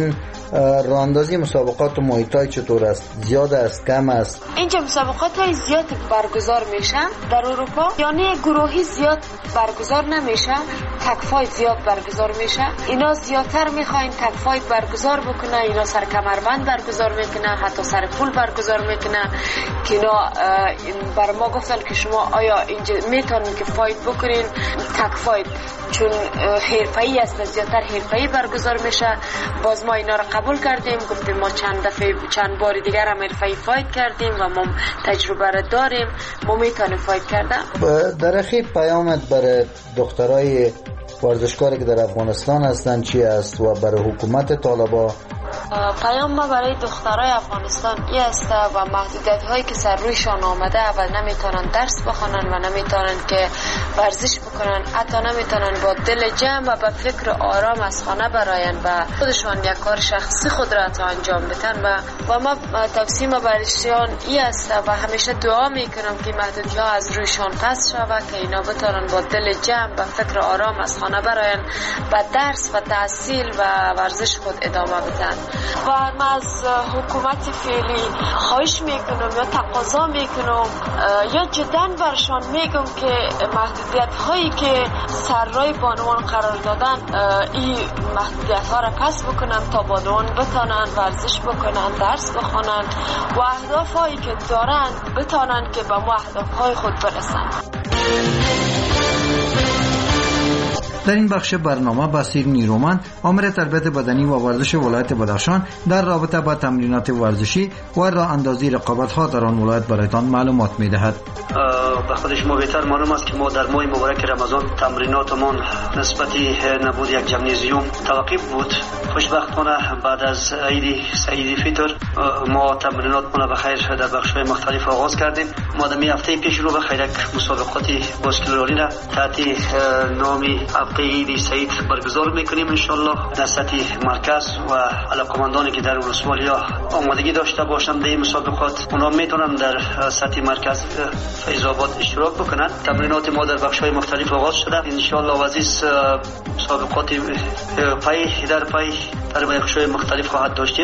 راهاندازی مسابقات مویتای چطور است؟ زیاد است؟ کم است؟ اینجا مسابقات های زیاد برگزار میشن در اروپا، یعنی گروهی زیاد برگزار نمیشه، تک فایت زیاد برگزار میشه. اینا زیادتر میخواین تک فایت برگزار بکنه، اینا سر کمربند برگزار میکنه، حتی سر پول برگزار میکنه که اینا بر ما گفتن که شما آیا اینجا میتونین که فایت بکنین تک فایت، چون حرفه‌ای است زیادتر حرفه‌ای برگزار میشه. باز ما اینا رو قبول کردیم، گفتیم ما چند دفعه چند بار دیگر هم حرفه‌ای فایت کردیم و ما تجربه رو داریم، ما میتونیم فایت کردن. در اخیر پیامت برای دخترای ورزشکاری که در افغانستان هستند چی است و برای حکومت طالبان؟ پیام ما برای دخترای افغانستان این است و محدودیت هایی که سر رویشان آمده و نمیتونن درس بخونن و نمیتونن که ورزش بکنن، حتی نمیتونن با دل جمع و با فکر آرام از خانه براین و خودشان یک کار شخصی خود را انجام بدن و و ما توصیه برایشان این است و همیشه دعا میکنم که محدودیت ها از رویشان پس شود که اینا بتونن با دل جمع و فکر آرام از خانه براین و درس و تحصیل و ورزش خود ادامه بدن. و من از حکومت فعلی خواهش میکنم یا تقاضا میکنم یا جدا برشان میگم که محدودیت هایی که سر رای بانوان قرار دادن این محدودیت ها را کسب بکنن تا بانوان بتانن ورزش بکنن، درس بخونن و اهداف هایی که دارن بتانن که به ما اهداف های خود برسن. در این بخش برنامه بصیر نیرومند آمر تربیت بدنی و ورزش ولایت بدخشان در رابطه با تمرینات ورزشی و راه اندازی رقابت ها در آن ولایت برایتان معلومات میدهد. به خود شما بهتر معلوم است که ما در ماه مبارک رمضان تمریناتمان نسبتی نبود یک جمنیزیوم توقف بود. خوشبختانه بعد از عید سعید فطر ما تمریناتمان به خیر در بخش‌های مختلف آغاز کردیم. ما در هفته پیش رو به خیر یک مسابقات باسکتبالی را تحت نامی عید سعید برگزار میکنیم ان شاء الله. در سطح مرکز و علاقمندانی که در ولسوالی ها آمادگی داشته باشند به این مسابقات اونا میتونن در سطح مرکز فیض آباد اشتراک بکنن. تمرینات ما در بخش های مختلف آغاز شده ان شاء الله و عزیز مسابقات پای در پای در بخش های مختلف خواهد داشتیم.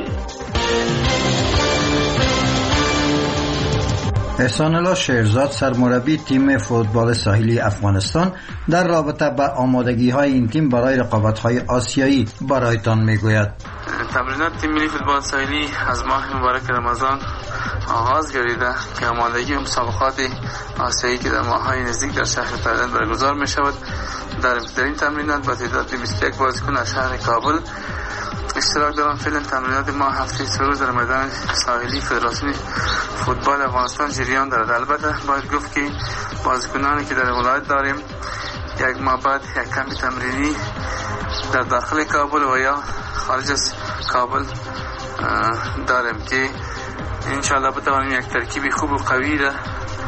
احسان الله شیرزاد سرمربی تیم فوتبال ساحلی افغانستان در رابطه با آمادگی های این تیم برای رقابت های آسیایی برایتان میگوید. تمرینات تیم ملی فوتبال ساحلی از ماه مبارک رمضان آغاز گردیده که آمادگی مسابقات آسیایی که در ماه‌های نزدیک در شهر تایلند برگزار می شود. در این تمرینات با تعداد بیست و یک بازیکن از شهر کابل اشتراک دارم. فعلا تمرینات ما هفته سه روز در میدان ساحلی فدراسیون فوتبال افغانستان جریان دارد. البته باید گفت که بازیکنانی که در ولایت داریم یک ماه بعد یک کمی تمرینی در داخل کابل و یا خارج از کابل داریم که انشاءالله بتوانیم یک ترکیب خوب و قوی را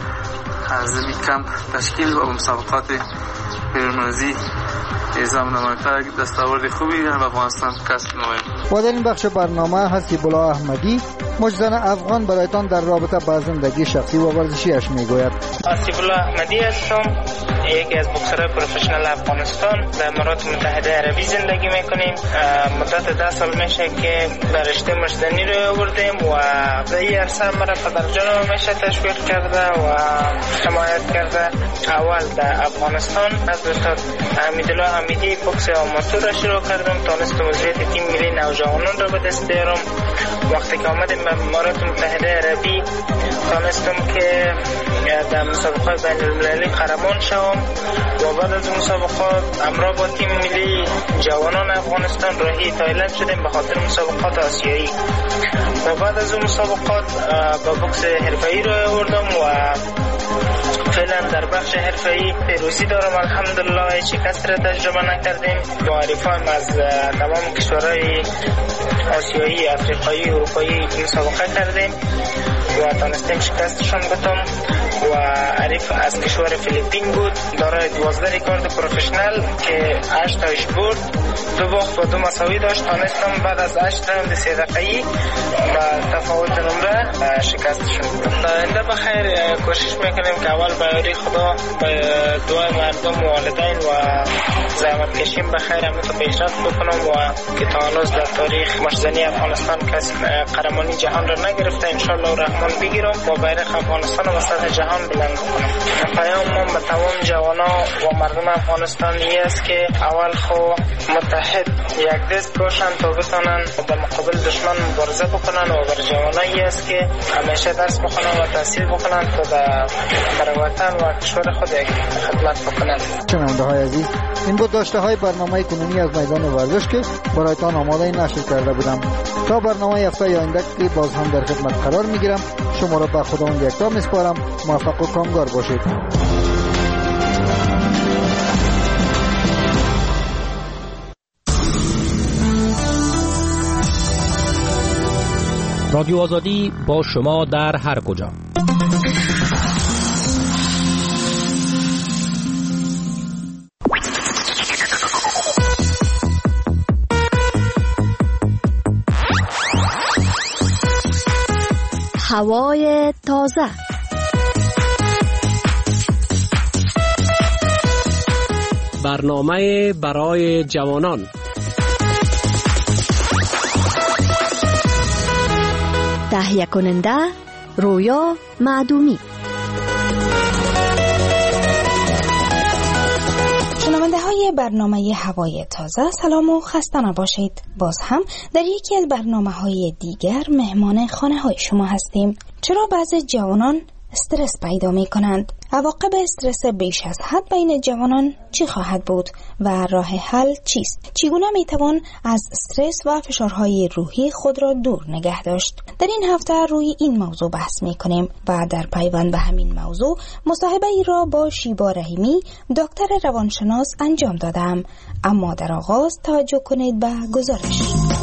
از این کمپ تشکیل و مسابقات بین‌المللی نظام نمایتر دستاورد خوبی در افغانستان کسب نماییم. و در این بخش برنامه حسیب الله احمدی مجزن افغان برایتان در رابطه با زندگی شخصی و ورزشیش میگوید. حسیب الله احمدی هستم، یکی از بوکسرهای پروفشنال افغانستان. در امارات متحده عربی زندگی میکنیم. مدت ده سال میشه که در رشته مجزنی رو آوردیم و در این عرصه مرا پدرجانم میشه تشویق کرده و حمایت کرده. اول در افغانستان از استاد حمیدالله حمیدی بوکس آماتور را شروع کردم، تانستم عضویت تیم ملی نوجوانان را به دست بیارم. وقتی که آمدیم به امارات متحده عربی تانستم که در مسابقات بین المللی قهرمان شوم و بعد از مسابقات همراه با تیم ملی جوانان افغانستان راهی تایلند شدیم به خاطر مسابقات آسیایی. و بعد از اون مسابقات با بوکس حرفه‌ای رو آوردم و فعلا در بخش حرفه‌ای پیروزی دارم الحمدلله. هیچ شکست را تجربه نکردیم. با حریفان از تمام کشورهای آسیایی، افریقایی، اروپایی مسابقه کردیم و تانستیم شکستشون بدم. و عریف از کشور فیلیپین بود، دارای دوازده ریکارد پروفشنال که هشت تاش برد، دو باخت و دو مساوی داشت. تانستم بعد از هشت راوند سه دقیقه‌ای با تفاوت نمره شکستشون بدم. آینده بخیر کوشش میکنیم که اول با یاری خدا با دعای مردم و والدین و زحمت کشیم بخیر همه تو پیشرفت بکنم و که تا هنوز در تاریخ مشزنی افغانستان کسی قهرمانی جهان را نگرفته، انشالله رحمان بگیرم و بیرق افغانستان و سطح جهان بلند کنم. پیام من به تمام جوانا و مردم افغانستان این است که اول خو متحد یک دست باشن تا بتونن در مقابل دشمن مبارزه بکنن و بر جوانا این است که همیشه درس بخونن و تحصیل بکنن تا در وطن و کشور خود خدمت بکنن. شنونده های عزیز، این بود داشته های برنامه کنونی از میدان ورزش که برایتان آماده نشر کرده بودم. تا برنامه هفته آینده که باز هم در خدمت قرار میگیرم، شما را به خداوند یکتا میسپارم. موفق و کامگار باشید. رادیو آزادی با شما در هر کجا. هوای تازه، برنامه برای جوانان، تهیه کننده رویا معدومی. شنونده های برنامه هوای تازه، سلام و خسته نباشید. باز هم در یکی از برنامه های دیگر مهمان خانه های شما هستیم. چرا بعضی جوانان استرس پیدا می کنند؟ عواقب استرس بیش از حد بین جوانان چی خواهد بود و راه حل چیست؟ چگونه می توان از استرس و فشارهای روحی خود را دور نگه داشت؟ در این هفته روی این موضوع بحث می کنیم و در پیوند به همین موضوع مصاحبه ای را با شیبا رحیمی دکتر روانشناس انجام دادم. اما در آغاز توجه کنید به گزارش.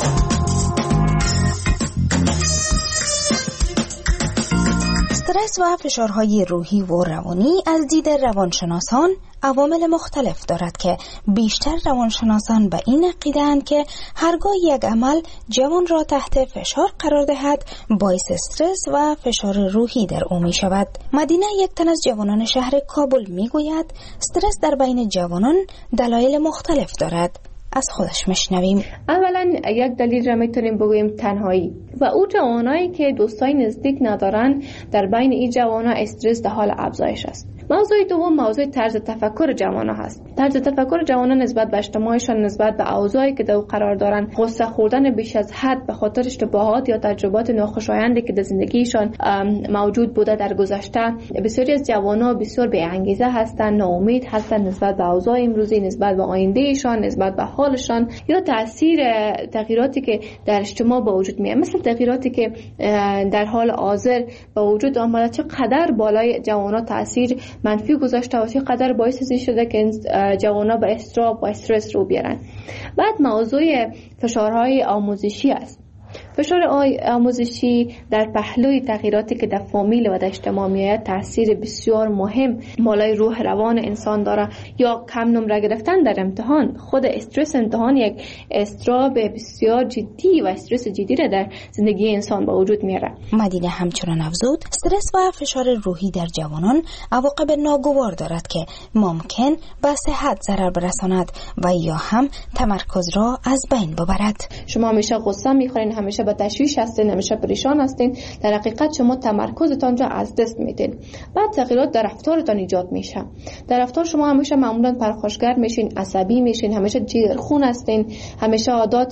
استرس و فشارهای روحی و روانی از دید روانشناسان عوامل مختلف دارد که بیشتر روانشناسان به این عقیده‌اند که هرگاه یک عمل جوان را تحت فشار قرار دهد باعث استرس و فشار روحی در او می شود. مدینه، یک تن از جوانان شهر کابل می گوید استرس در بین جوانان دلایل مختلف دارد. از خودش مشنویم. اولا یک دلیل را میتونیم بگوییم تنهایی و او جوانایی که دوستای نزدیک ندارن، در بین این جوانا استرس در حال افزایش است. موضوع دوم موضوع طرز تفکر جوانا هست. طرز تفکر جوانا نسبت به اجتماعشان، نسبت به اوضاعی که در قرار دارن، غصه خوردن بیش از حد به خاطر اشتباهات یا تجربات ناخوشایندی که در زندگیشان موجود بوده در گذشته. بسیاری از جوانا بسیار بی انگیزه هستند، ناامید هستند نسبت به اوضاع امروزی، نسبت به آیندهشان، نسبت به حالشان یا تاثیر تغییراتی که در اجتماع به وجود میاد، مثل تغییراتی که در حال حاضر به وجود آمده چقدر بالای جوانا تاثیر منفی گذاشته و چقدر باعث این شده که جوانا به اضطراب و استرس رو بیارن. بعد موضوع فشارهای آموزشی است. فشار آموزشی در پهلوی تغییراتی که در فامیل و در اجتماع میآید تاثیر بسیار مهم بالای روح روان انسان داره. یا کم نمره گرفتن در امتحان، خود استرس امتحان یک استراب بسیار جدی و استرس جدی را در زندگی انسان به وجود میاره. مدینه همچنان افزود استرس و فشار روحی در جوانان عواقب ناگوار دارد که ممکن به صحت ضرر برساند و یا هم تمرکز را از بین ببرد. شما همیشه غصه میخورین، همیشه به تشویش هستین، همیشه پریشان هستین، در حقیقت شما تمرکزتان را از دست میدین. بعد تغییرات در رفتارتان ایجاد میشه. در رفتار شما همیشه معمولا پرخاشگر میشین، عصبی میشین، همیشه جیگرخون هستین، همیشه عادات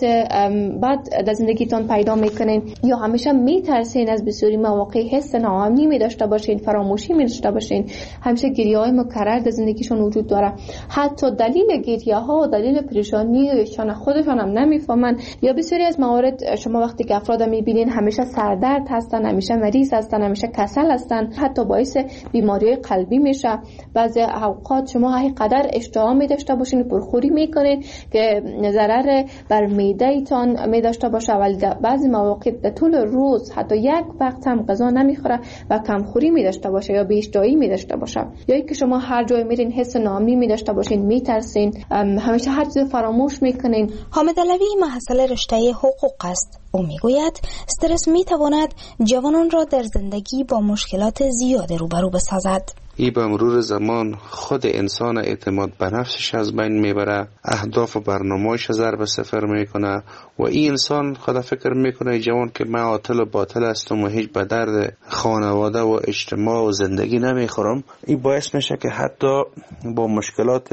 بعد در زندگیتان پیدا میکنین یا همیشه میترسین از بسیاری مواقع، حس ناامنی می داشته باشین، فراموشی می داشته باشین، همیشه گریه‌های مکرر در زندگیشون وجود داره. حتی دلیل گریه ها و دلیل پریشانی ایشان خودشان هم نمیفهمن. یا بسیاری از موارد شما وقتی وقتی که افراد میبینین همیشه سردرد هستن، همیشه مریض هستن، همیشه کسل هستن، حتی باعث بیماری قلبی میشه. بعضی اوقات شما هی قدر اشتها می داشته باشین، پرخوری میکنین که ضرر بر معده ایتان می داشته باشه، ولی بعضی مواقع در طول روز حتی یک وقت هم غذا نمیخوره و کمخوری می داشته باشه یا بی اشتهایی می داشته باشه، یا اینکه شما هر جای میرین حس ناامنی می داشته باشین، میترسین، همیشه هر چیز فراموش میکنین. حامد علوی محصل رشته حقوق است. او میگوید استرس میتواند جوانان را در زندگی با مشکلات زیاد روبرو بسازد. ای به مرور زمان خود انسان اعتماد به نفسش از بین میبره، اهداف و برنامه‌اش ضرب صفر میکنه و این انسان خود فکر میکنه جوان که من عاطل و باطل هستم و هیچ به درد خانواده و اجتماع و زندگی نمیخورم. این باعث میشه که حتی با مشکلات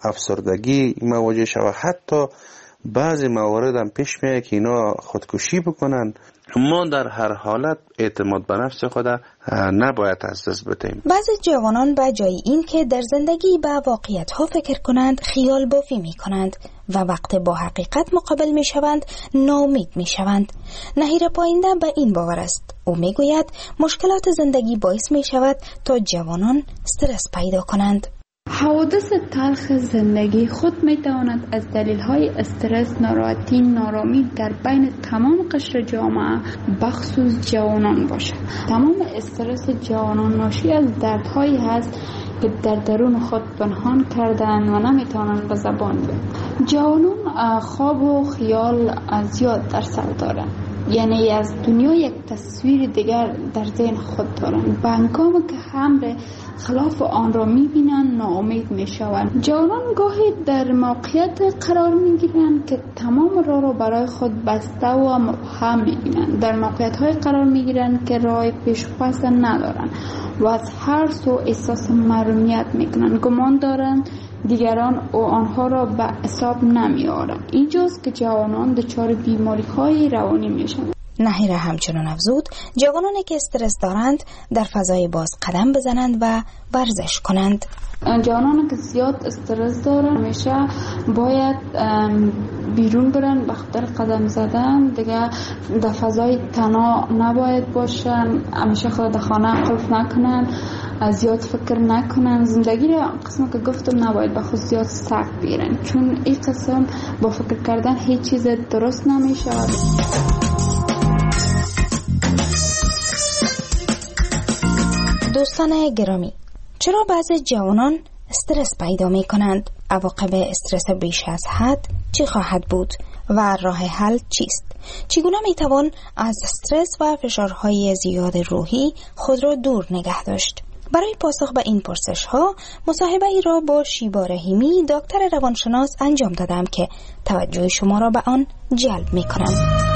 افسردگی مواجه شود، حتی بعضی موارد هم پیش میاد که اینا خودکشی بکنن. ما در هر حالت اعتماد به نفس خود نباید از دست بدیم. بعضی جوانان به جای این که در زندگی به واقعیت ها فکر کنند خیال بافی می کنند و وقت با حقیقت مقابل می شوند ناامید می شوند. نهیر پاینده به این باور است. او می گوید مشکلات زندگی باعث می شود تا جوانان استرس پیدا کنند. حوادث تلخ زندگی خود می تواند از دلیل های استرس، ناراحتی، نارامی در بین تمام قشر جامعه بخصوص جوانان باشد. تمام استرس جوانان ناشی از دردهایی هست که در درون خود پنهان کردن و نمی توانند به زبان بیارند. جوانان خواب و خیال زیاد در سر دارند، یعنی از دنیا یک تصویر دیگر در ذهن خود دارند. به هنگامی که امر خلاف آن را میبینند ناامید میشوند. جوانان گاهی در موقعیت قرار میگیرند که تمام راه را برای خود بسته و مبهم میبینند. در موقعیت های قرار میگیرند که راه پیش پس ندارند و از هر سو احساس محرومیت میکنند. گمان دارند دیگران و آنها را به حساب نمیارند. اینجاست که جوانان دچار بیماری های روانی میشوند. نهیر همچنان افزود جوانانی که استرس دارند در فضای باز قدم بزنند و ورزش کنند. جوانانی که زیاد استرس دارند همیشه باید بیرون برن، به خاطر قدم زدن دیگه در فضای تنها نباید باشن، همیشه خود در خانه قفل نکنن، زیاد فکر نکنن. زندگی را قسم که گفتم نباید به خود زیاد سخت بگیرن، چون این قسم با فکر کردن هیچ چیز درست نمیشه. دوستان گرامی، چرا بعضی جوانان استرس پیدا می کنند؟ عواقب استرس بیش از حد چی خواهد بود و راه حل چیست؟ چگونه می توان از استرس و فشارهای زیاد روحی خود را دور نگه داشت؟ برای پاسخ به این پرسش ها مصاحبه ای را با شیبا رحیمی دکتر روانشناس انجام دادم که توجه شما را به آن جلب می کنم.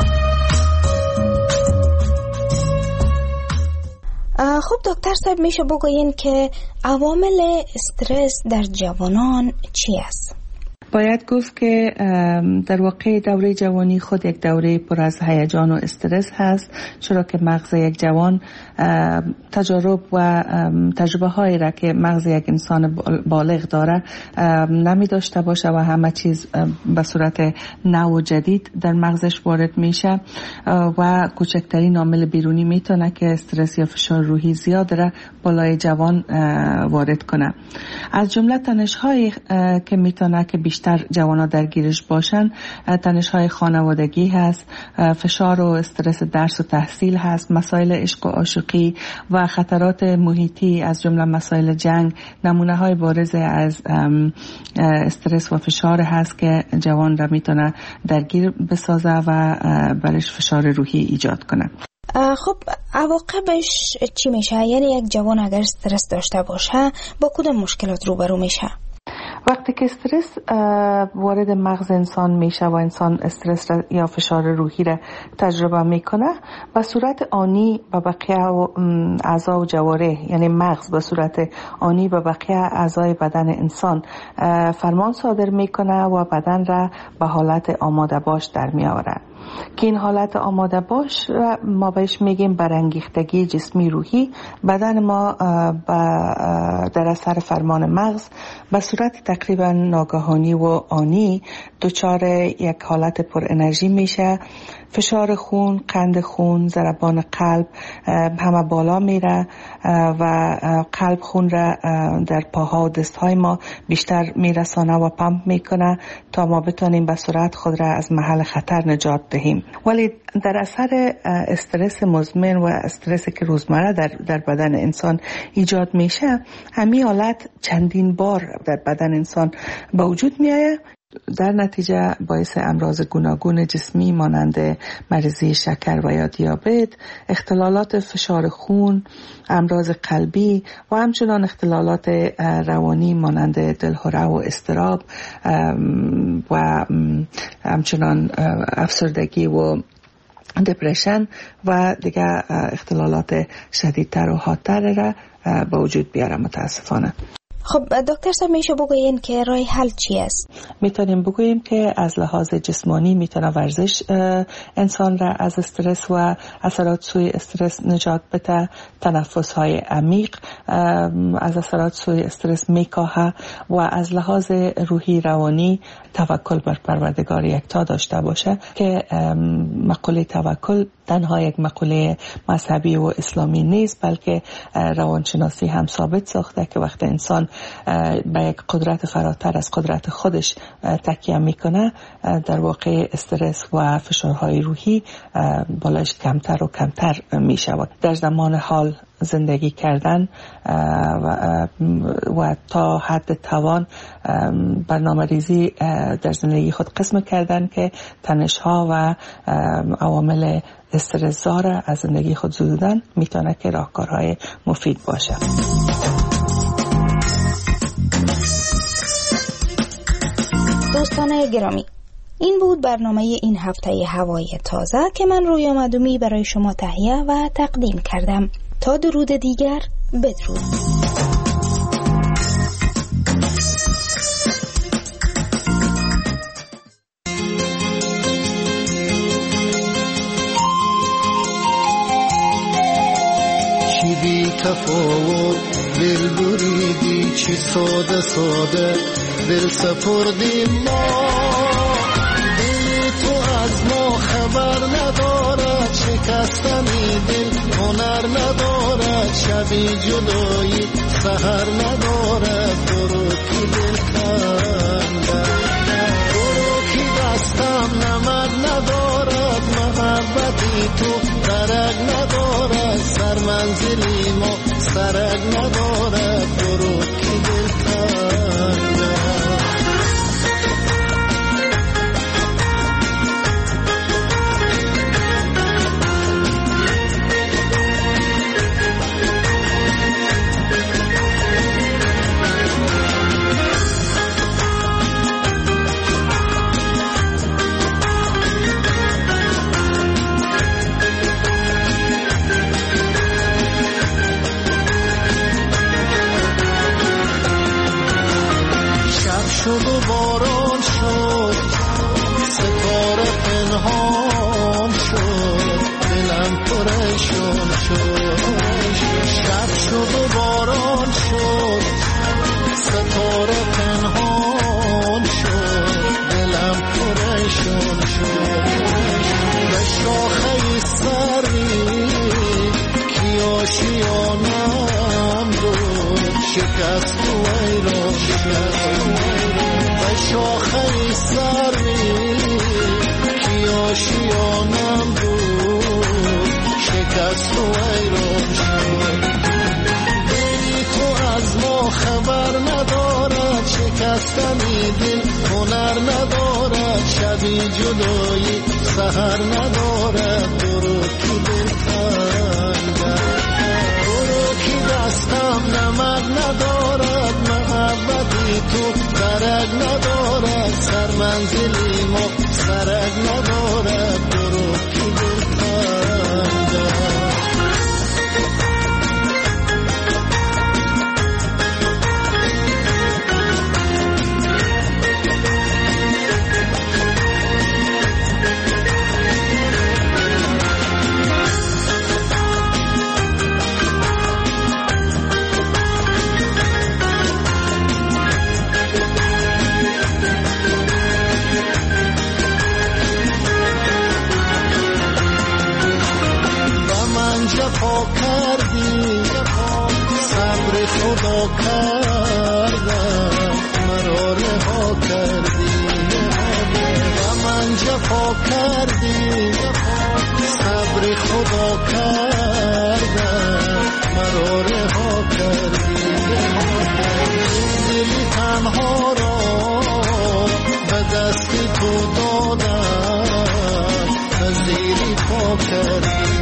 خب دکتر صاحب، میشه بگوین که عوامل استرس در جوانان چی است؟ باید گفت که در واقع دوره جوانی خود یک دوره پر از هیجان و استرس هست، چرا که مغز یک جوان تجارب و تجربه هایی را که مغز یک انسان بالغ داره نمی داشته باشه و همه چیز به صورت نو و جدید در مغزش وارد میشه و کوچکترین عامل بیرونی میتونه که استرس یا فشار روحی زیاد را بالای جوان وارد کنه. از جمله تنش هایی که میتونه که بیشتر جوانا درگیرش باشن، تنش های خانوادگی هست، فشار و استرس درس و تحصیل هست، مسائل عشق و عاشقی و خطرات محیطی از جمله مسائل جنگ نمونه های بارز از استرس و فشار هست که جوان را میتونه درگیر بسازه و برش فشار روحی ایجاد کنه. خب عواقبش چی میشه؟ یعنی یک جوان اگر استرس داشته باشه با کدام مشکلات روبرو میشه؟ وقتی که استرس وارد مغز انسان میشه و انسان استرس یا فشار روحی را تجربه میکنه، به صورت آنی به بقیه اعضا و جواره، یعنی مغز به صورت آنی به بقیه اعضای بدن انسان فرمان صادر میکنه و بدن را به حالت آماده باش در میآورد که این حالت آماده باش ما بهش میگیم برانگیختگی جسمی روحی. بدن ما در اثر فرمان مغز به صورت تقریبا ناگهانی و آنی دچار یک حالت پر انرژی میشه فشار خون، قند خون، ضربان قلب همه بالا میره و قلب خون را در پاها و دستهای ما بیشتر میرسانه و پمپ میکنه تا ما بتونیم به سرعت خود را از محل خطر نجات دهیم. ولی در اثر استرس مزمن و استرسی که روزمره در, در بدن انسان ایجاد میشه، همین حالت چندین بار در بدن انسان به وجود میآید. در نتیجه باعث امراض گوناگون جسمی مانند مریضی شکر و یا دیابت، اختلالات فشار خون، امراض قلبی و همچنان اختلالات روانی مانند دلهره و اضطراب و همچنان افسردگی و دپرشن و دیگه اختلالات شدیدتر و حادتر را به وجود بیاره متاسفانه. خب دکتر صاحب میشه بگوین که راه حل چی است؟ میتونیم بگوییم که از لحاظ جسمانی میتونه ورزش انسان را از استرس و اثرات سوی استرس نجات بده. تنفس های عمیق از اثرات سوی استرس میکاهه و از لحاظ روحی روانی توکل بر پروردگار یکتا داشته باشه که مقوله توکل تنها یک مقوله مذهبی و اسلامی نیست، بلکه روانشناسی هم ثابت ساخته که وقتی انسان به یک قدرت فراتر از قدرت خودش تکیه میکنه، در واقع استرس و فشارهای روحی بالایش کمتر و کمتر میشود. در زمان حال زندگی کردن و, و تا حد توان برنامه ریزی در زندگی خود قسم کردن که تنش‌ها و عوامل استرس‌زا را از زندگی خود زدودن میتونه که راهکارهای مفید باشه. دوستان گرامی، این بود برنامه این هفته هوای تازه که من رویا مدومی برای شما تهیه و تقدیم کردم. تا درود دیگر، بدرود. چی بی تفاوت دل بریدی، چی ساده ساده دل سپردی ما. دل تو از ما خبر ندارد، شکستنی دل هنر ندارد، شبی جدایی سحر ندارد. برو کی دل کنده، برو کی دستم نمد ندارد، محبتی تو درک ندارد، سر منزلی ما سرک ندارد. برو کی دل کنده. شد و باران شد، ستاره پنهان شد، دلم پریشان شد. شب شد و باران شد، ستاره پنهان شد، دلم پریشان شد. به شاخه سری کی آشیانم رو شکست و ایران شد. به شاخه سری کی آشیانم رو شکست و ایران شد. دلی تو از ما خبر ندارد، شکستنی دل هنر ندارد، شبی جدایی سحر ندارد. برو کی دل کنده، برو کی دستم نمد ندارد، محبتی تو درک ندارد، سر منزلی ما سرک ندارد. برو کی دل کنده. کردی صبر خدا کردم مرا رها کردی و من جفا کردی صبر خدا کردم مرا رها کردی دلی تنها را به دست تو دادم زیری پا کردی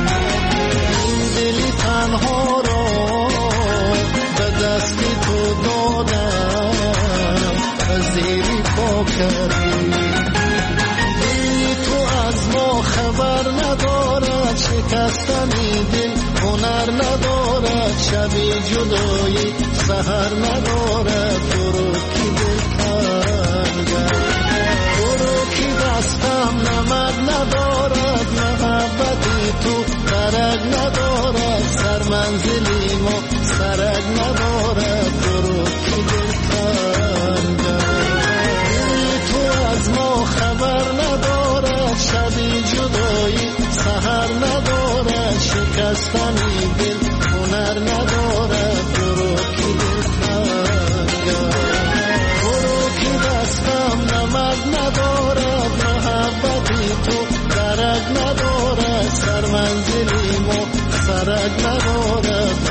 دلی تنها را به دست تو دادم زیری پا کردی دلی تو از ما خبر ندارد شکستنی دل هنر ندارد شبی جدایی سحر ندارد تو رو کی دل کرد تو رو کی دستم نمد ندارد محبتی تو درک ندارد سر منزلی ما سرک ندارد تو رو کی دل کرد تو از ما خبر ندارد شبی جدایی سحر ندارد شکستنی دل هنر ندارد تو رو کی دل کرد تو رو کی دستم نمد ندارد محبتی تو درک ندارد سر منزلی ما سرک ندارد